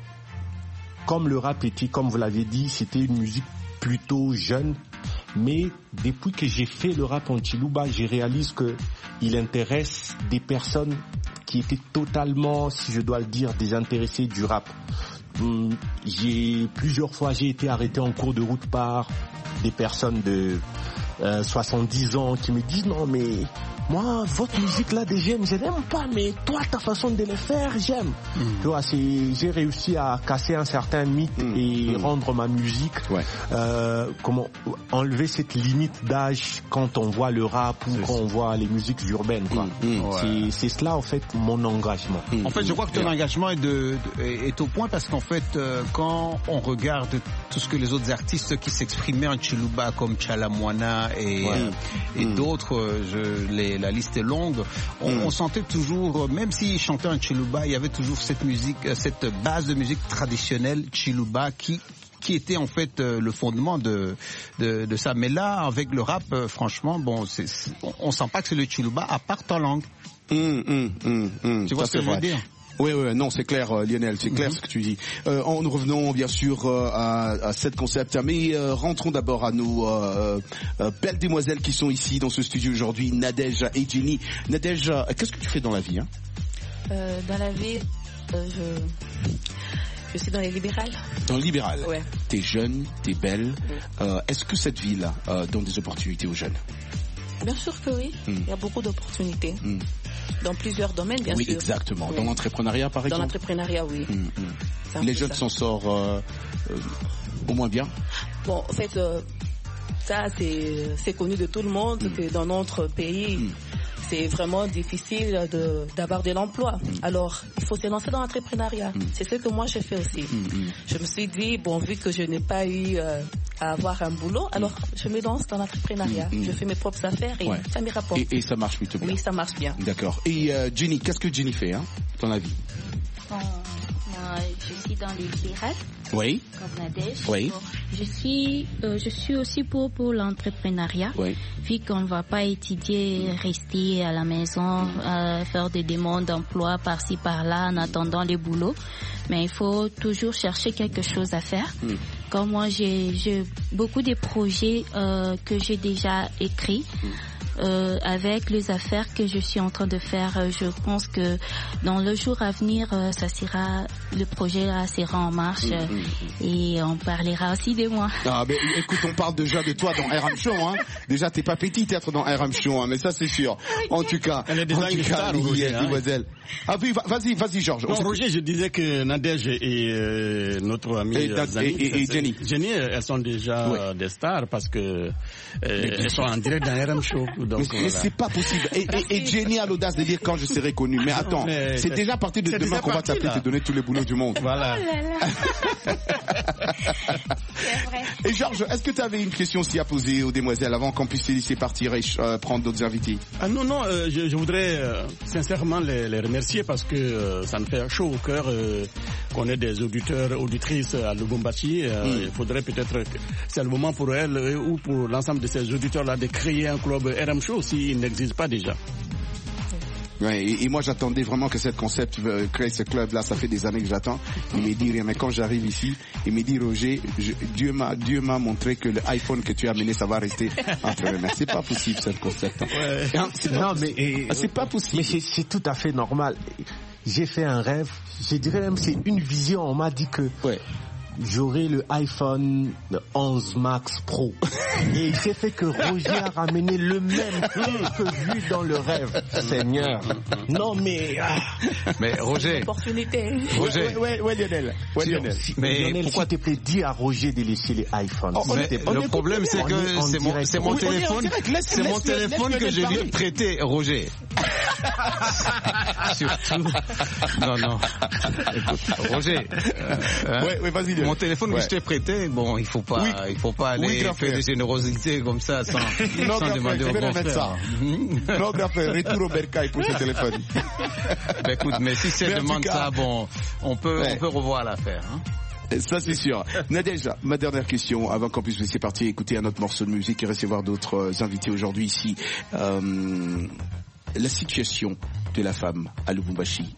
comme le rap était, comme vous l'avez dit, c'était une musique plutôt jeune, mais depuis que j'ai fait le rap en Chiluba, j'ai réalisé que il intéresse des personnes qui étaient totalement, si je dois le dire, désintéressées du rap. Hum, j'ai plusieurs fois j'ai été arrêté en cours de route par des personnes de euh, soixante-dix ans qui me disent non mais moi, votre musique là des jeunes, je n'aime pas, mais toi, ta façon de le faire, j'aime. Mm. Tu vois, c'est, j'ai réussi à casser un certain mythe mm. et mm. rendre ma musique, ouais. euh, comment, enlever cette limite d'âge quand on voit le rap ou c'est quand ça. On voit les musiques urbaines, quoi. Mm. Mm. Ouais. C'est, c'est cela, en fait, mon engagement. Mm. En fait, je crois que ton yeah. engagement est, de, de, est au point parce qu'en fait, euh, quand on regarde tout ce que les autres artistes qui s'exprimaient en Chiluba comme Chalamwana et, ouais. euh, et mm. d'autres, je, les la liste est longue, on, mm. on sentait toujours, même s'ils chantaient en Chiluba, il y avait toujours cette musique, cette base de musique traditionnelle Chiluba qui qui était en fait euh, le fondement de, de de ça. Mais là, avec le rap, euh, franchement, bon, c'est, c'est, on, on sent pas que c'est le Chiluba à part ta langue. Mm, mm, mm, mm, tu vois ce que je veux dire? Oui, oui, non, c'est clair, euh, Lionel, c'est clair mm-hmm. ce que tu dis. Euh, en nous revenons bien sûr euh, à, à cette concept, mais euh, rentrons d'abord à nos euh, euh, belles demoiselles qui sont ici dans ce studio aujourd'hui, Nadège et Jenny. Nadège, euh, qu'est-ce que tu fais dans la vie hein euh, Dans la vie, euh, je... je suis dans les libérales. Dans le libéral ouais. T'es jeune, t'es belle. Oui. Euh, est-ce que cette vie-là euh, donne des opportunités aux jeunes? Bien sûr que oui, mm. il y a beaucoup d'opportunités. Mm. Dans plusieurs domaines, bien oui, sûr. Exactement. Oui, exactement. Dans l'entrepreneuriat, par exemple. Dans l'entrepreneuriat, oui. Mm, mm. Les jeunes s'en sortent euh, euh, au moins bien. Bon, en fait, euh, ça, c'est, c'est connu de tout le monde mm. que dans notre pays, mm. c'est vraiment difficile de, d'avoir de l'emploi. Mm. Alors, il faut se lancer dans l'entrepreneuriat. Mm. C'est ce que moi, j'ai fait aussi. Mm. Je me suis dit, bon, vu que je n'ai pas eu euh, à avoir un boulot, alors mm. je me lance dans l'entrepreneuriat. Mm. Je fais mes propres affaires et ouais. ça me rapporte. Et, et ça marche plutôt bien. Oui, ça marche bien. D'accord. Et euh, Jenny, qu'est-ce que Jenny fait hein, dans la vie? Bon, moi, je suis dans les libérales. Oui. Comme Nadège. Oui. Bon, je suis, euh, je suis aussi pour pour l'entrepreneuriat. Oui. Vu qu'on ne va pas étudier, rester à la maison, euh, faire des demandes d'emploi par-ci par-là en attendant le boulot, mais il faut toujours chercher quelque chose à faire. Mm. Comme moi, j'ai, j'ai beaucoup de projets euh, que j'ai déjà écrits. Mm. Euh, avec les affaires que je suis en train de faire, euh, je pense que dans le jour à venir, euh, ça sera, le projet là sera en marche euh, mmh, mmh. et on parlera aussi de moi. Ah ben écoute, on parle déjà de toi dans R M Show, hein. Déjà t'es pas petite être dans R M Show, hein, mais ça c'est sûr. En tout cas, elle est déjà en tout cas, Roger, hein. Demoiselle. Ah oui, vas-y, vas-y Georges. Non, Roger, je disais que Nadège et euh, notre amie et, euh, et, et, et Jenny, Jenny, elles sont déjà oui. des stars parce que euh, elles sont en direct dans R M Show. Donc, mais, voilà. mais c'est pas possible. Et, et, et Jenny a l'audace de dire quand je serai connu. Mais attends, mais c'est, c'est déjà parti de demain qu'on va t'appeler, te donner tous les boulots du monde. Voilà. Oh là là. C'est vrai. Et Georges, est-ce que tu avais une question aussi à poser aux demoiselles avant qu'on puisse les laisser partir et euh, prendre d'autres invités? Ah non, non, euh, je, je voudrais euh, sincèrement les, les remercier parce que euh, ça me fait chaud au cœur euh, qu'on ait des auditeurs, auditrices à Lubumbashi. Euh, mm. Il faudrait peut-être que c'est le moment pour elles euh, ou pour l'ensemble de ces auditeurs-là de créer un club R M Show s'il n'existe pas déjà. Ouais, et, et moi j'attendais vraiment que cette concept euh, crée ce club là, ça fait des années que j'attends. Il m'a dit rien, mais quand j'arrive ici, il m'a dit Roger, je, Dieu m'a Dieu m'a montré que le iPhone que tu as amené ça va rester entre les mains. C'est pas possible ce concept. Hein. Ouais. Hein, c'est non mais et, c'est pas possible. Mais c'est, c'est tout à fait normal. J'ai fait un rêve, je dirais même c'est une vision. On m'a dit que ouais. j'aurai le iPhone onze Max Pro. Et il s'est fait que Roger a ramené le même que vu dans le rêve. Seigneur. Non mais... Ah. Mais Roger... Opportunité. Roger. Ouais, ouais, ouais Lionel. Ouais, Lionel. Mais Lionel, pourquoi s'il te plaît, dis à Roger de laisser les iPhones. Oh, mais le problème c'est que est, c'est, mon, c'est mon oui, téléphone, laisse, c'est laisse, mon téléphone laisse, que je lui ai prêté, Roger. Surtout... Non, non. Écoute, Roger. Euh, ouais, ouais, vas-y. Mon téléphone ouais. que je t'ai prêté, bon, il faut pas, oui. il faut pas aller oui, faire des générosités comme ça sans, non, sans demander au grand frère. Non, grand frère, retour au bercail pour ce téléphone. Ben écoute, mais si c'est demande cas, ça, bon, on peut, ouais. on peut revoir l'affaire. Hein. Ça c'est sûr. Nadège, ma dernière question, avant qu'on puisse laisser partir écouter un autre morceau de musique et recevoir d'autres invités aujourd'hui ici. Euh, la situation de la femme à Lubumbashi.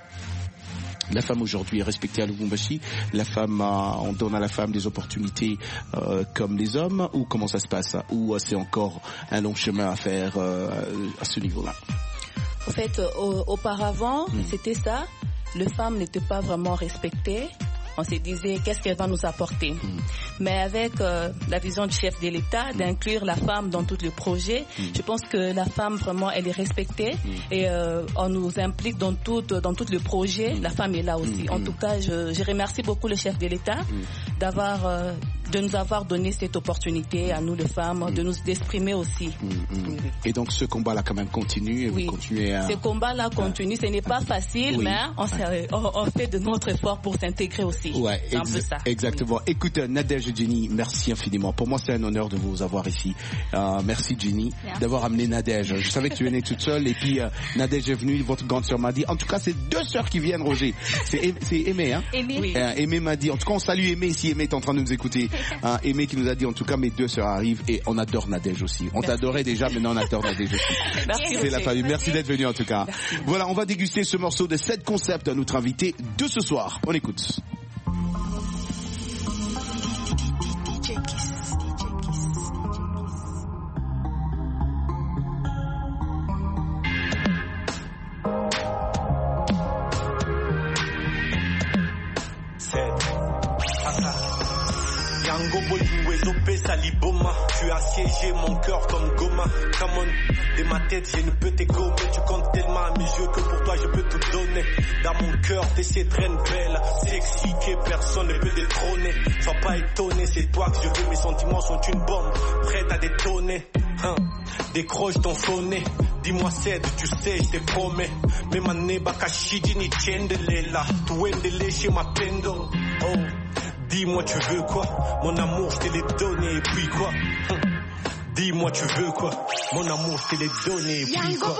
La femme aujourd'hui est respectée à Lubumbashi. La femme, a, on donne à la femme des opportunités euh, comme les hommes, ou comment ça se passe, ou c'est encore un long chemin à faire euh, à ce niveau-là. En fait, euh, auparavant, mmh. c'était ça. Les femmes n'étaient pas vraiment respectées. On se disait qu'est-ce qu'elle va nous apporter. Mmh. Mais avec euh, la vision du chef de l'État d'inclure la femme dans tous les projets, mmh. je pense que la femme vraiment elle est respectée mmh. et euh, on nous implique dans tout dans tous les projets. Mmh. La femme est là aussi. Mmh. En tout cas, je, je remercie beaucoup le chef de l'État mmh. d'avoir euh, de nous avoir donné cette opportunité à nous les femmes mmh. de nous exprimer aussi. Mmh. Mmh. Et donc ce combat-là quand même continue et oui. vous continuez à... Ce combat-là continue. Ce n'est pas facile, oui. mais on, on, on fait de notre effort pour s'intégrer aussi. Ouais, c'est un ex- peu ça. Exactement. Oui. Écoute, Nadège et Jenny, merci infiniment. Pour moi, c'est un honneur de vous avoir ici. Euh, merci Jenny merci. d'avoir amené Nadège. Je savais que tu venais toute seule et puis euh, Nadège est venue. Votre grande sœur m'a dit. En tout cas, c'est deux sœurs qui viennent, Roger. C'est, c'est Aimé, hein. Aimé. Oui. Euh, Aimé m'a dit. En tout cas, on salue Aimé si Aimé est en train de nous écouter. Hein, Aimé qui nous a dit. En tout cas, mes deux sœurs arrivent et on adore Nadège aussi. On merci. t'adorait déjà, maintenant on adore Nadège aussi. Merci. C'est la famille. Merci d'être venu en tout cas. Merci. Voilà, on va déguster ce morceau de sept concepts à notre invité de ce soir. On écoute. Saliboma, tu as siégé mon cœur comme Goma. Come on, de ma tête je ne peux t'égommer. Tu comptes tellement à mes yeux que pour toi je peux tout donner. Dans mon cœur t'es cette reine belle, sexy que personne ne peut détrôner. Sois pas étonné, c'est toi que je veux. Mes sentiments sont une bombe, prête à détonner. Hein, décroche ton phoné. Dis-moi c'est, tu sais, je te promets. Mais ma neba kashiji ni chendela. Tu endele chez ma pendo. Oh. Dis-moi tu veux quoi, mon amour je te l'ai donné et puis quoi. Hum. Dis-moi tu veux quoi, mon amour je te l'ai donné et puis quoi.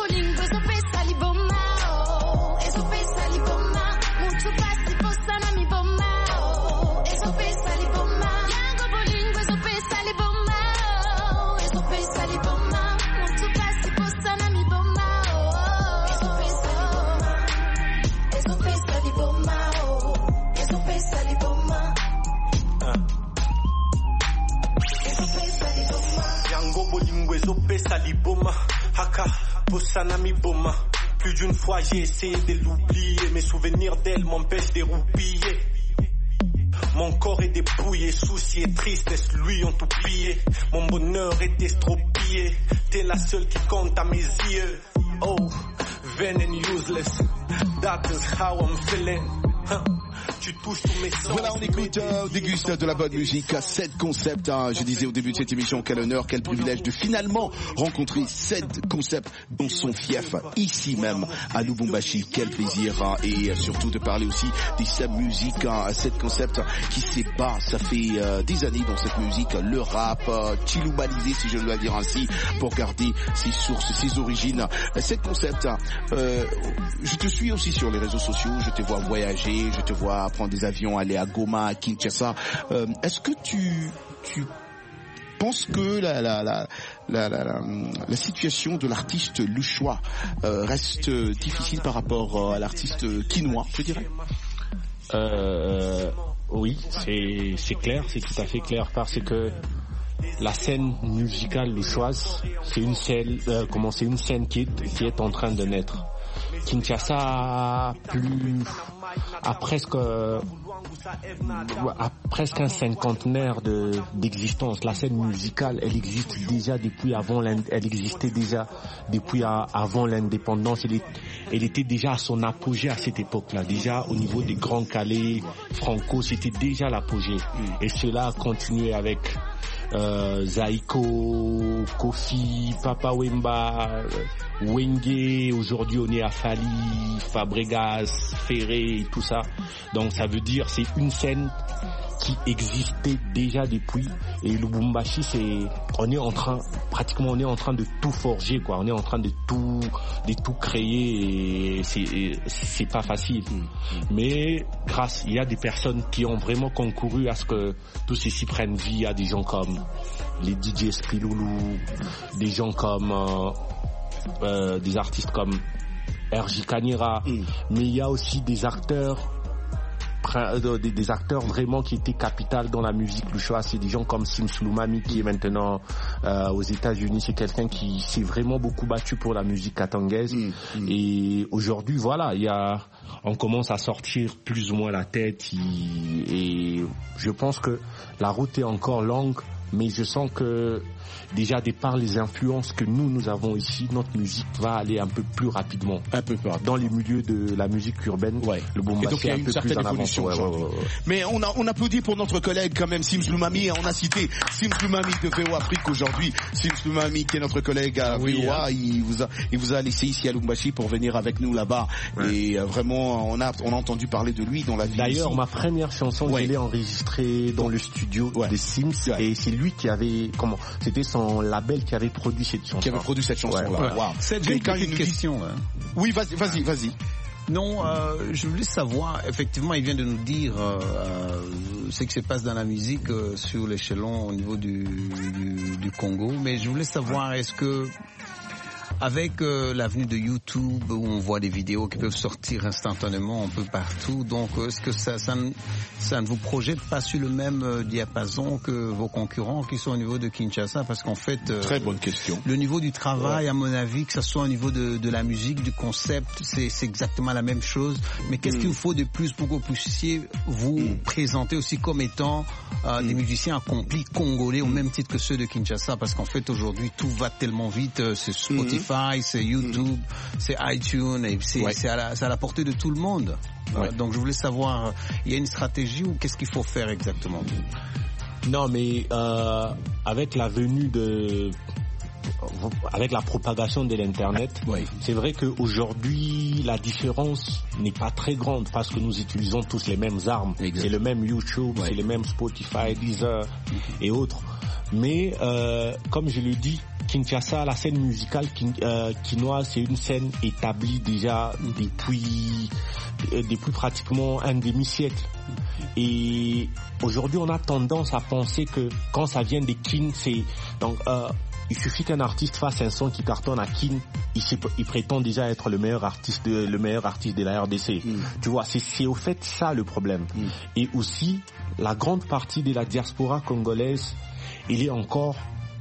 Saliboma, haka, possanami boma. Plus d'une fois j'ai essayé de l'oublier. Mes souvenirs d'elle m'empêchent de roupiller. Mon corps est dépouillé, soucis et tristesse lui ont tout pillé. Mon bonheur est estropié. T'es la seule qui compte à mes yeux. Oh, vain and useless. That is how I'm feeling. Huh. Tu touches tous mes sens. Voilà, on écoute, euh, on déguste de la bonne musique. Sept concepts, hein. Je disais au début de cette émission, quel honneur, quel privilège de finalement rencontrer sept concepts dont son fief ici même à Lubumbashi. Quel plaisir, hein. Et surtout de parler aussi de sa musique, hein. Sept concepts qui s'ébat, ça fait euh, des années dans cette musique, le rap, euh, chilubalisé si je dois dire ainsi, pour garder ses sources, ses origines. Sept concepts, euh, je te suis aussi sur les réseaux sociaux, je te vois voyager, je te vois prendre des avions, aller à Goma, à Kinshasa. Euh, est-ce que tu, tu penses que la, la, la, la, la, la, la situation de l'artiste luchois euh, reste difficile par rapport à l'artiste quinois, je dirais? Euh, oui, c'est, c'est clair, c'est tout à fait clair parce que la scène musicale luchoise, c'est une scène, euh, comment c'est une scène qui est, qui est en train de naître. Kinshasa a plus, a presque, a presque un cinquantenaire de, d'existence. La scène musicale, elle existe déjà depuis avant, elle existait déjà depuis a, avant l'indépendance. Elle, est, elle était déjà à son apogée à cette époque-là. Déjà au niveau des grands Calais, Franco, c'était déjà l'apogée. Et cela a continué avec Euh, Zaiko, Kofi, Papa Wemba, Wenge, aujourd'hui on est à Fali, Fabregas, Ferré et tout ça. Donc ça veut dire c'est une scène qui existait déjà depuis, et Lubumbashi c'est, on est en train, pratiquement on est en train de tout forger quoi, on est en train de tout, de tout créer et c'est, et c'est pas facile. Mmh. Mais grâce, il y a des personnes qui ont vraiment concouru à ce que tout ceci prenne vie. Il y a des gens comme les D J Spiloulou, des gens comme euh, euh, des artistes comme R J Kanira, mmh. mais il y a aussi des acteurs Des, des acteurs vraiment qui étaient capitales dans la musique luchoise. C'est des gens comme Sims Lumami qui est maintenant euh, aux États-Unis. C'est quelqu'un qui s'est vraiment beaucoup battu pour la musique katangaise. Mmh, mmh. Et aujourd'hui, voilà, il y a, on commence à sortir plus ou moins la tête. Et, et je pense que la route est encore longue, mais je sens que déjà de par les influences que nous nous avons ici, notre musique va aller un peu plus rapidement. Un peu plus rapidement. Dans les milieux de la musique urbaine, ouais. Le Bombashi est un peu plus en avance. Ouais, ouais, ouais, ouais. Mais on, a, on applaudit pour notre collègue quand même, Sims Lumami. On a cité Sims Lumami de V O Afrique aujourd'hui. Sims Lumami qui est notre collègue à oui, V O A, hein. il, vous a, il vous a laissé ici à Lubumbashi pour venir avec nous là-bas. Ouais. Et euh, vraiment, on a, on a entendu parler de lui dans la vie. D'ailleurs, ici. ma première chanson, ouais. je l'ai enregistrée dans le studio ouais. de Sims. Ouais. Et c'est lui qui avait, comment, c'était son label qui avait produit cette chanson. Qui avait produit cette chanson-là. Ouais, ouais. Wow. C'est une petite question. Là. Oui, vas-y, vas-y, vas-y. Non, euh, je voulais savoir, effectivement, il vient de nous dire euh, euh, ce qui se passe dans la musique euh, sur l'échelon au niveau du, du, du Congo, mais je voulais savoir, est-ce que avec euh, l'avenue de YouTube où on voit des vidéos qui peuvent sortir instantanément un peu partout, donc est-ce que ça, ça, ne, ça ne vous projette pas sur le même euh, diapason que vos concurrents qui sont au niveau de Kinshasa? Parce qu'en fait, euh, très bonne question. Le niveau du travail, ouais. à mon avis, que ce soit au niveau de, de la musique, du concept, c'est, c'est exactement la même chose. Mais qu'est-ce mm. qu'il vous faut de plus pour que vous puissiez vous mm. présenter aussi comme étant euh, mm. des musiciens accomplis congolais mm. au même titre que ceux de Kinshasa? Parce qu'en fait, aujourd'hui, tout va tellement vite. Euh, c'est Spotify. Mm. C'est YouTube, mmh. c'est iTunes, et c'est, ouais. c'est, à la, c'est à la portée de tout le monde. Ouais. Euh, donc je voulais savoir, il y a une stratégie ou qu'est-ce qu'il faut faire exactement? Non, mais euh, avec la venue de, avec la propagation de l'internet, ouais. c'est vrai qu'aujourd'hui la différence n'est pas très grande parce que nous utilisons tous les mêmes armes. Exactement. C'est le même YouTube, ouais. c'est le même Spotify, Deezer mmh. et autres. Mais euh, comme je le dis, Kinshasa, la scène musicale euh, quinoise, c'est une scène établie déjà depuis, euh, depuis pratiquement un demi-siècle. Et aujourd'hui, on a tendance à penser que quand ça vient des Kin, c'est donc euh, il suffit qu'un artiste fasse un son qui cartonne à Kin, il, il prétend déjà être le meilleur artiste, de, le meilleur artiste de la R D C. Mm. Tu vois, c'est, c'est au fait ça le problème. Mm. Et aussi, la grande partie de la diaspora congolaise, il est encore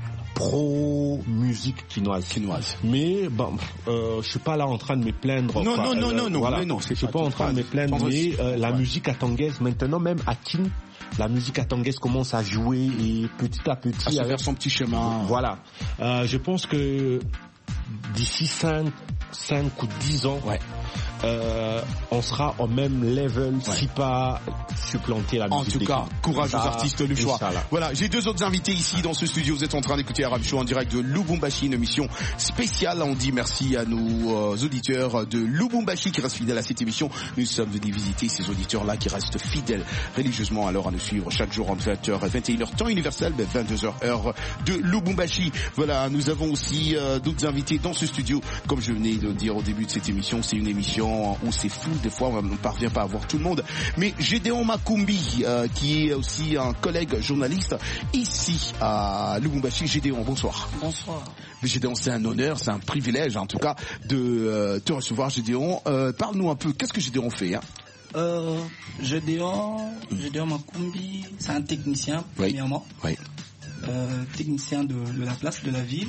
pro-musique quinoise. quinoise. Mais bon, euh, je suis pas là en train de me plaindre. Non, quoi. non, non, euh, non, non, voilà. mais non, je suis pas, pas en train de me plaindre, mais euh, la ouais. musique katangaise, maintenant même à Kin, la musique katangaise commence à jouer et petit à petit... À se faire son petit chemin. Voilà. Euh, je pense que d'ici cinq ou dix ans, ouais. euh, on sera au même level, ouais. si pas supplanter la musique. En tout cas, courage aux artistes du choix. Voilà, j'ai deux autres invités ici dans ce studio. Vous êtes en train d'écouter Aram Show en direct de Lubumbashi, une émission spéciale. On dit merci à nos euh, auditeurs de Lubumbashi qui restent fidèles à cette émission. Nous sommes venus visiter ces auditeurs-là qui restent fidèles religieusement alors à nous suivre chaque jour entre vingt heures et vingt et une heures temps universel, mais vingt-deux heures heure de Lubumbashi. Voilà, nous avons aussi euh, d'autres invités dans ce studio, comme je venais de le dire au début de cette émission, c'est une émission où c'est fou, des fois on ne parvient pas à voir tout le monde. Mais Gédéon Makumbi, euh, qui est aussi un collègue journaliste ici à Lubumbashi. Gédéon, bonsoir. Bonsoir. Gédéon, c'est un honneur, c'est un privilège en tout cas de euh, te recevoir, Gédéon. Euh, parle-nous un peu, qu'est-ce que Gédéon fait, hein? Euh, Gédéon, Gédéon Makumbi, c'est un technicien, premièrement. Oui. Euh, technicien de, de la place, de la ville.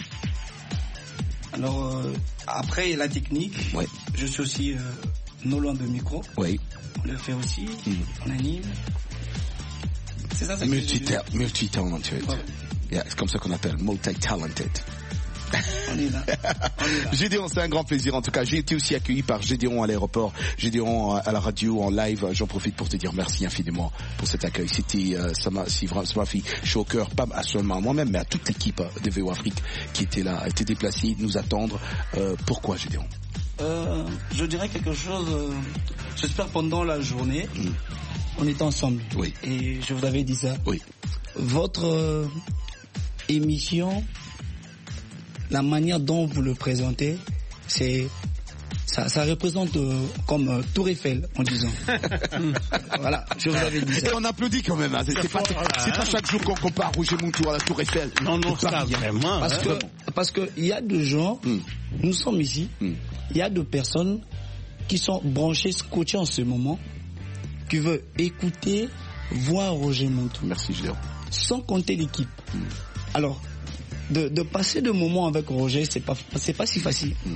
Alors, euh, après la technique, oui. je suis aussi euh, non loin de micro. Oui. On le fait aussi, mm. on anime. C'est ça, c'est Multi-ta- multi-talented. Ouais. Yeah, c'est comme ça qu'on appelle multi-talented. On est là. Gédéon, c'est un grand plaisir. En tout cas, j'ai été aussi accueilli par Gédéon à l'aéroport, Gédéon à la radio, en live. J'en profite pour te dire merci infiniment pour cet accueil. C'était, euh, ça m'a, si vraiment, ça m'a fait chaud au cœur, pas seulement à moi-même, mais à toute l'équipe de V O Afrique qui était là, était déplacée, nous attendre. Euh, pourquoi, Gédéon? Euh, je dirais quelque chose. Euh, j'espère pendant la journée, mm. on était ensemble. Oui. Et je vous avais dit ça. Oui. Votre euh, émission, la manière dont vous le présentez, c'est ça, ça représente euh, comme euh, Tour Eiffel en disant. Voilà, je vous avais dit ça. Et on applaudit quand même. Hein. C'est, c'est, pas, c'est pas chaque jour qu'on compare Roger Montour à la Tour Eiffel. Non, non, ça vraiment. Parce hein. que parce que il y a des gens, mm. nous sommes ici, il mm. y a des personnes qui sont branchées, scotchées en ce moment, qui veulent écouter, voir Roger Montour. Merci, Gédéon. Sans compter l'équipe. Mm. Alors, De, de passer de moments avec Roger, c'est pas, c'est pas si facile. Mm.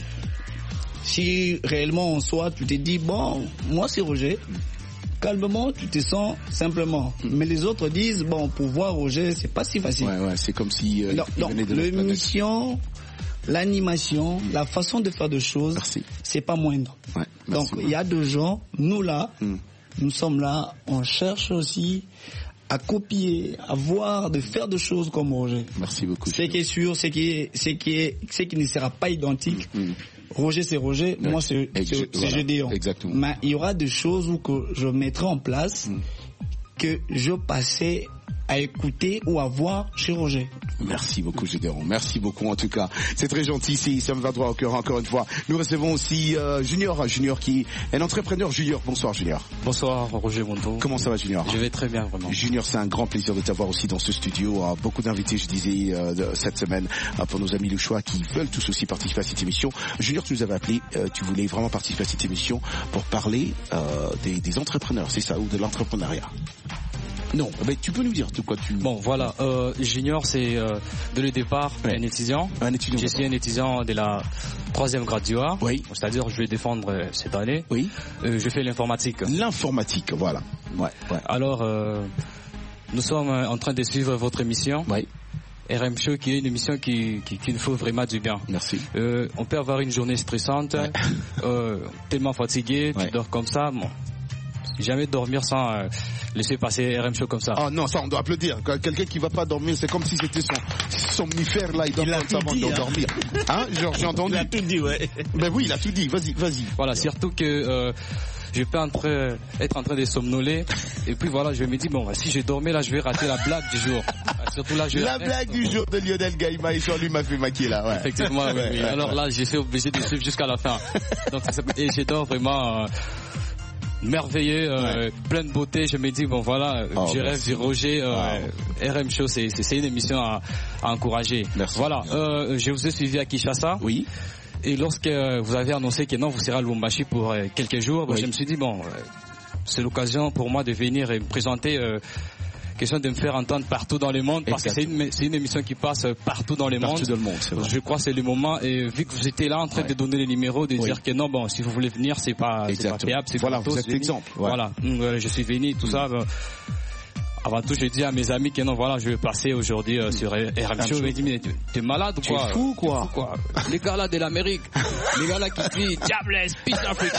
Si réellement en soi, tu t'es dit, bon, moi c'est Roger, mm. calmement, tu te sens simplement. Mm. Mais les autres disent, bon, pour voir Roger, c'est pas si facile. Ouais, ouais, c'est comme si... Euh, non, non, l'émission, l'animation, mm. la façon de faire des choses, merci. C'est pas moindre. Ouais, donc, il y a deux gens, nous là, mm. nous sommes là, on cherche aussi à copier, à voir, de faire des choses comme Roger. Merci beaucoup. Ce qui est sûr, ce qui est, ce qui est, ce qui ne sera pas identique. Mm. Roger, c'est Roger. Ouais. Moi, c'est, c'est, c'est voilà. Gédéon. Exactement. Mais il y aura des choses où que je mettrai en place mm. que je passais à écouter ou à voir chez Roger. Merci beaucoup, Gédéon. Merci beaucoup, en tout cas. C'est très gentil, c'est, ça me va droit au cœur, encore une fois. Nous recevons aussi euh, Junior, Junior qui est un entrepreneur Junior. Bonsoir, Junior. Bonsoir, Roger Montour. Comment ça va, Junior? Je vais très bien, vraiment. Junior, c'est un grand plaisir de t'avoir aussi dans ce studio. Euh, beaucoup d'invités, je disais, euh, de, cette semaine, euh, pour nos amis Louchois qui veulent tous aussi participer à cette émission. Junior, tu nous avais appelé, euh, tu voulais vraiment participer à cette émission pour parler euh, des, des entrepreneurs, c'est ça, ou de l'entrepreneuriat? Non, mais tu peux nous dire de quoi tu... Bon, voilà, euh, Junior, c'est euh, de le départ ouais. un étudiant. Un étudiant. Je suis un étudiant de la troisième gradua. Oui. C'est-à-dire, je vais défendre euh, cette année. Oui. Euh, je fais l'informatique. L'informatique, voilà. Ouais, ouais. Alors, euh, nous sommes en train de suivre votre émission. Oui. R M Show, qui est une émission qui, qui, qui nous faut vraiment du bien. Merci. Euh, on peut avoir une journée stressante, ouais. euh, tellement fatigué, ouais. tu dors comme ça, bon. Jamais dormir sans euh, laisser passer R M Show comme ça. Ah non, ça on doit applaudir. Quelqu'un qui va pas dormir, c'est comme si c'était son somnifère là, il doit pas avant de dormir. Hein, genre, j'ai entendu. Il a tout dit, ouais. Ben oui, il a tout dit. Vas-y, vas-y. Voilà, surtout que euh, je peux entre, être en train de somnoler et puis voilà, je me dis bon, si je dormais là, je vais rater la blague du jour. Surtout là, je la blague du jour de Lionel Gaïma et sur lui m'a fait maquiller là. Ouais. Effectivement. ouais, oui. Ouais, Alors ouais. là, j'ai été obligé de suivre jusqu'à la fin. Donc et j'adore vraiment. Euh, merveilleux, euh, ouais. plein de beauté. Je me dis bon voilà, oh, je rêve du Roger. Euh, wow. R M Show, c'est, c'est, c'est une émission à, à encourager. Merci. Voilà, euh, je vous ai suivi à Kinshasa. Oui. Et lorsque euh, vous avez annoncé que non, vous serez à Lubumbashi pour euh, quelques jours, oui. je me suis dit bon, euh, c'est l'occasion pour moi de venir et me présenter. Euh, question de me faire entendre partout dans le monde parce Exactement. que c'est une, c'est une émission qui passe partout dans le partout monde. Dans le monde c'est vrai. Je crois que c'est le moment et vu que vous étiez là en train ouais. de donner les numéros, de oui. dire que non, bon, si vous voulez venir, c'est pas, c'est pas payable, c'est voilà, plutôt, vous êtes l'exemple. Ouais. Voilà, donc, je suis venu, tout mmh. ça. Ben, avant tout, j'ai dit à mes amis que non, voilà, je vais passer aujourd'hui euh, sur R M Show. Ils m'ont dit, mais t'es malade ou quoi? Tu es fou, quoi? quoi Les gars là de l'Amérique, les gars là qui crient Diables, Peace Africa.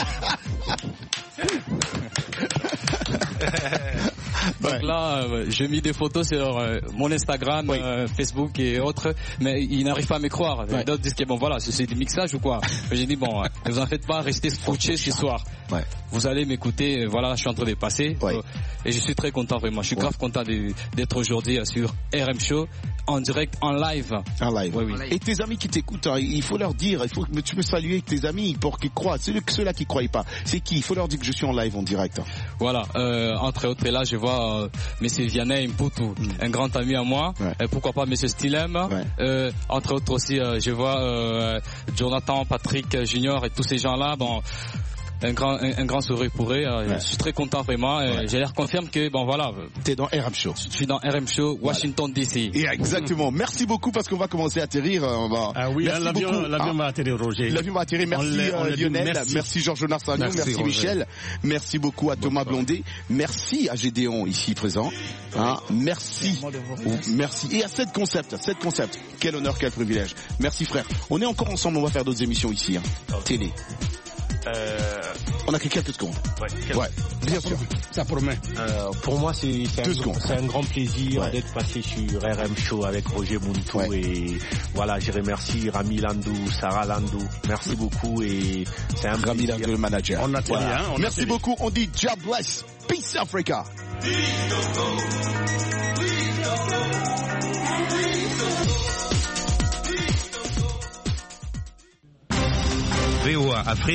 Donc ouais. là, euh, j'ai mis des photos sur euh, mon Instagram, oui. euh, Facebook et autres, mais ils n'arrivent pas à me croire. Ouais. D'autres disent que bon voilà, c'est du mixage ou quoi. J'ai dit bon, euh, ne vous en faites pas, restez scotchés ce soir. Ouais. Vous allez m'écouter, voilà, je suis en train de passer. Ouais. Euh, et je suis très content vraiment. Je suis ouais. grave content de, d'être aujourd'hui euh, sur R M Show en direct, en live. En live. Oui, oui. Et tes amis qui t'écoutent, hein, il faut leur dire, il faut que tu peux saluer tes amis pour qu'ils croient. C'est ceux-là qui croient pas. C'est qui? Il faut leur dire que je suis en live, en direct. Voilà. Euh, entre autres, là, je vois euh, Monsieur Vianney Mputu, mm. un grand ami à moi. Ouais. Et pourquoi pas Monsieur Stilem. Ouais. Euh, entre autres aussi, euh, je vois euh, Jonathan, Patrick Junior et tous ces gens-là. Bon. Un grand, un, un grand sourire pour eux. Euh, ouais. Je suis très content vraiment. Et ouais. Je leur confirme que bon voilà. T'es dans R M Show. Je suis dans R M Show, Washington voilà. D C. Et exactement. Merci beaucoup parce qu'on va commencer à atterrir. On va. Ah oui, hein, l'avion, l'avion ah. va atterrir, Roger. L'avion va atterrir. Merci on on euh, Lionel. Merci, merci Georges Narsagnon. Merci, merci Michel. Merci beaucoup à Thomas Bonsoir. Blondet. Merci à Gédéon ici présent. Hein, merci. Merci. Et à cette concept, cette concept. Quel honneur, quel privilège. Merci frère. On est encore ensemble. On va faire d'autres émissions ici. Hein. Okay. Télé. Euh... On a que quelques secondes. Ouais, ouais bien sûr. Ça promet. Euh, pour moi, c'est un, un grand plaisir ouais. d'être passé sur R M Show avec Roger Muntu. Ouais. Et voilà, je remercie Rami Landou, Sarah Landou. Merci beaucoup et c'est un Rami Landou, le manager. On a télé, voilà. hein, on Merci a beaucoup. On dit God bless. Peace Africa. V O A Afrique.